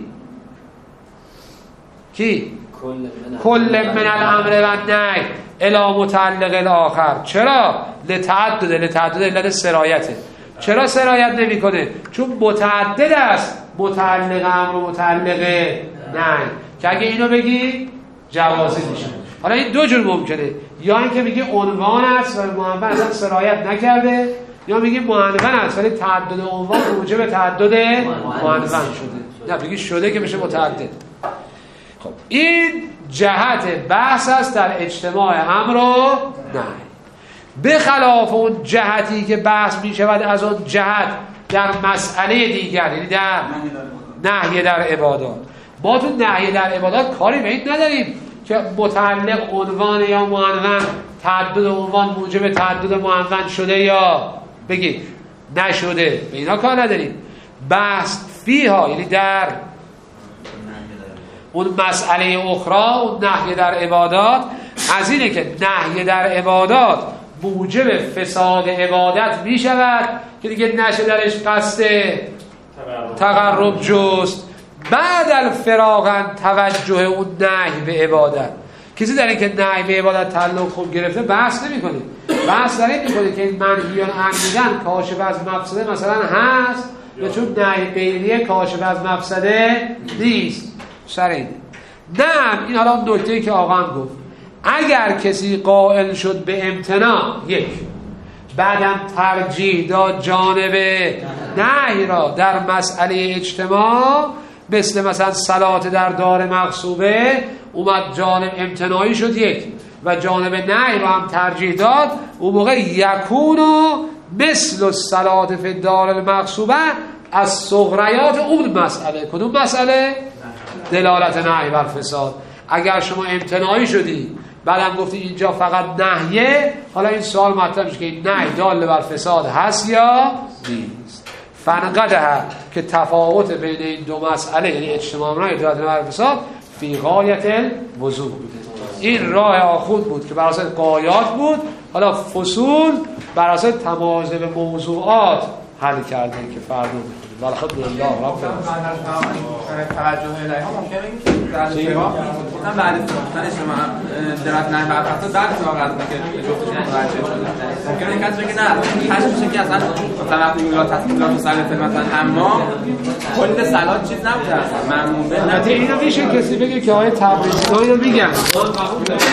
کی کل من الامر و نهی الی متعلق الاخر. چرا؟ لتعدد لتعدد علت سرایته. چرا سرایت نمی کنه؟ چون متعدد است متعلق امر و متعلق نهی، که اگه اینو بگی جوازی میشه. حالا این دو جور ممکنه، یا اینکه میگه عنوان است و معنون اصلا سرایت نکرده، یا میگه معنون است ولی تعدد عنوان موجب تعدد معنون شده. نه بگی شده که بشه متعدد. خب این جهت بحث است در اجتماع امر و نهی، به خلاف اون جهتی که بحث میشود از اون جهت در مسئله دیگر، یعنی در نهی در عبادات. ما تو نهی در عبادات کاری به این نداریم که متعلق عنوان یا معنون، تعدد عنوان موجب تعدد معنون شده یا بگید نشده، به اینا کار نداریم. بحث فیها یعنی در اون مسئله اخرى، اون نهی در عبادات، از اینه که نهی در عبادات موجب فساد عبادت می شود که دیگه نشه درش قصد تقرب جست، بعد الفراغ توجه اون نهی به عبادت. کسی در این که نهی به عبادت تعلق خوب گرفته بحث نمی کنه. بحث در این می کنه که این منهیان عمدن کاشف از مفسده مثلا هست، یا چون نهی بیریه کاشف از مفسده نیست. سر این نه، این حالا نکته‌ای که آقا هم گفت، اگر کسی قائل شد به امتناع یک، بعدم ترجیح داد جانب نهی را در مسئله اجتماع، مثل مثلا صلات در دار مغصوبه، اومد جانب امتناعی شد یک و جانب نهی را هم ترجیح داد، اون موقع یکونو مثل صلات فی دار المغصوبه از صغریات اون مسئله. کدوم مسئله؟ دلالت نهی بر فساد. اگر شما امتناعی شدی بعدم گفتی اینجا فقط نهیه، حالا این سوال مطرح میشه که این نهی دال بر فساد هست یا نیست. فنقده که تفاوت بین این دو مسئله، یعنی اجتماع نهی دلالت بر فساد، فی غایت الوضوح بوده. این راه آخوند بود که بر اساس قایات بود، حالا فصول بر اساس تمایز به موضوعات حل کرده که فردا بکنیم. الحمدلله رب العالمین. توجه الیها ممکنه اینکه در اشتباه مثلا بعد از گفتن اجتماع درات نه بعد حتی بعد واقعا که جفتش متوجه شده، ممکنه این کسی بگه نه هشت میشه که اصلا طرف میولات تصمیمات مسلط مثلا، اما کل صلات چیز نبوده اصلا معمول به. البته اینو میشه کسی بگه که آیه تبریزی اینو میگن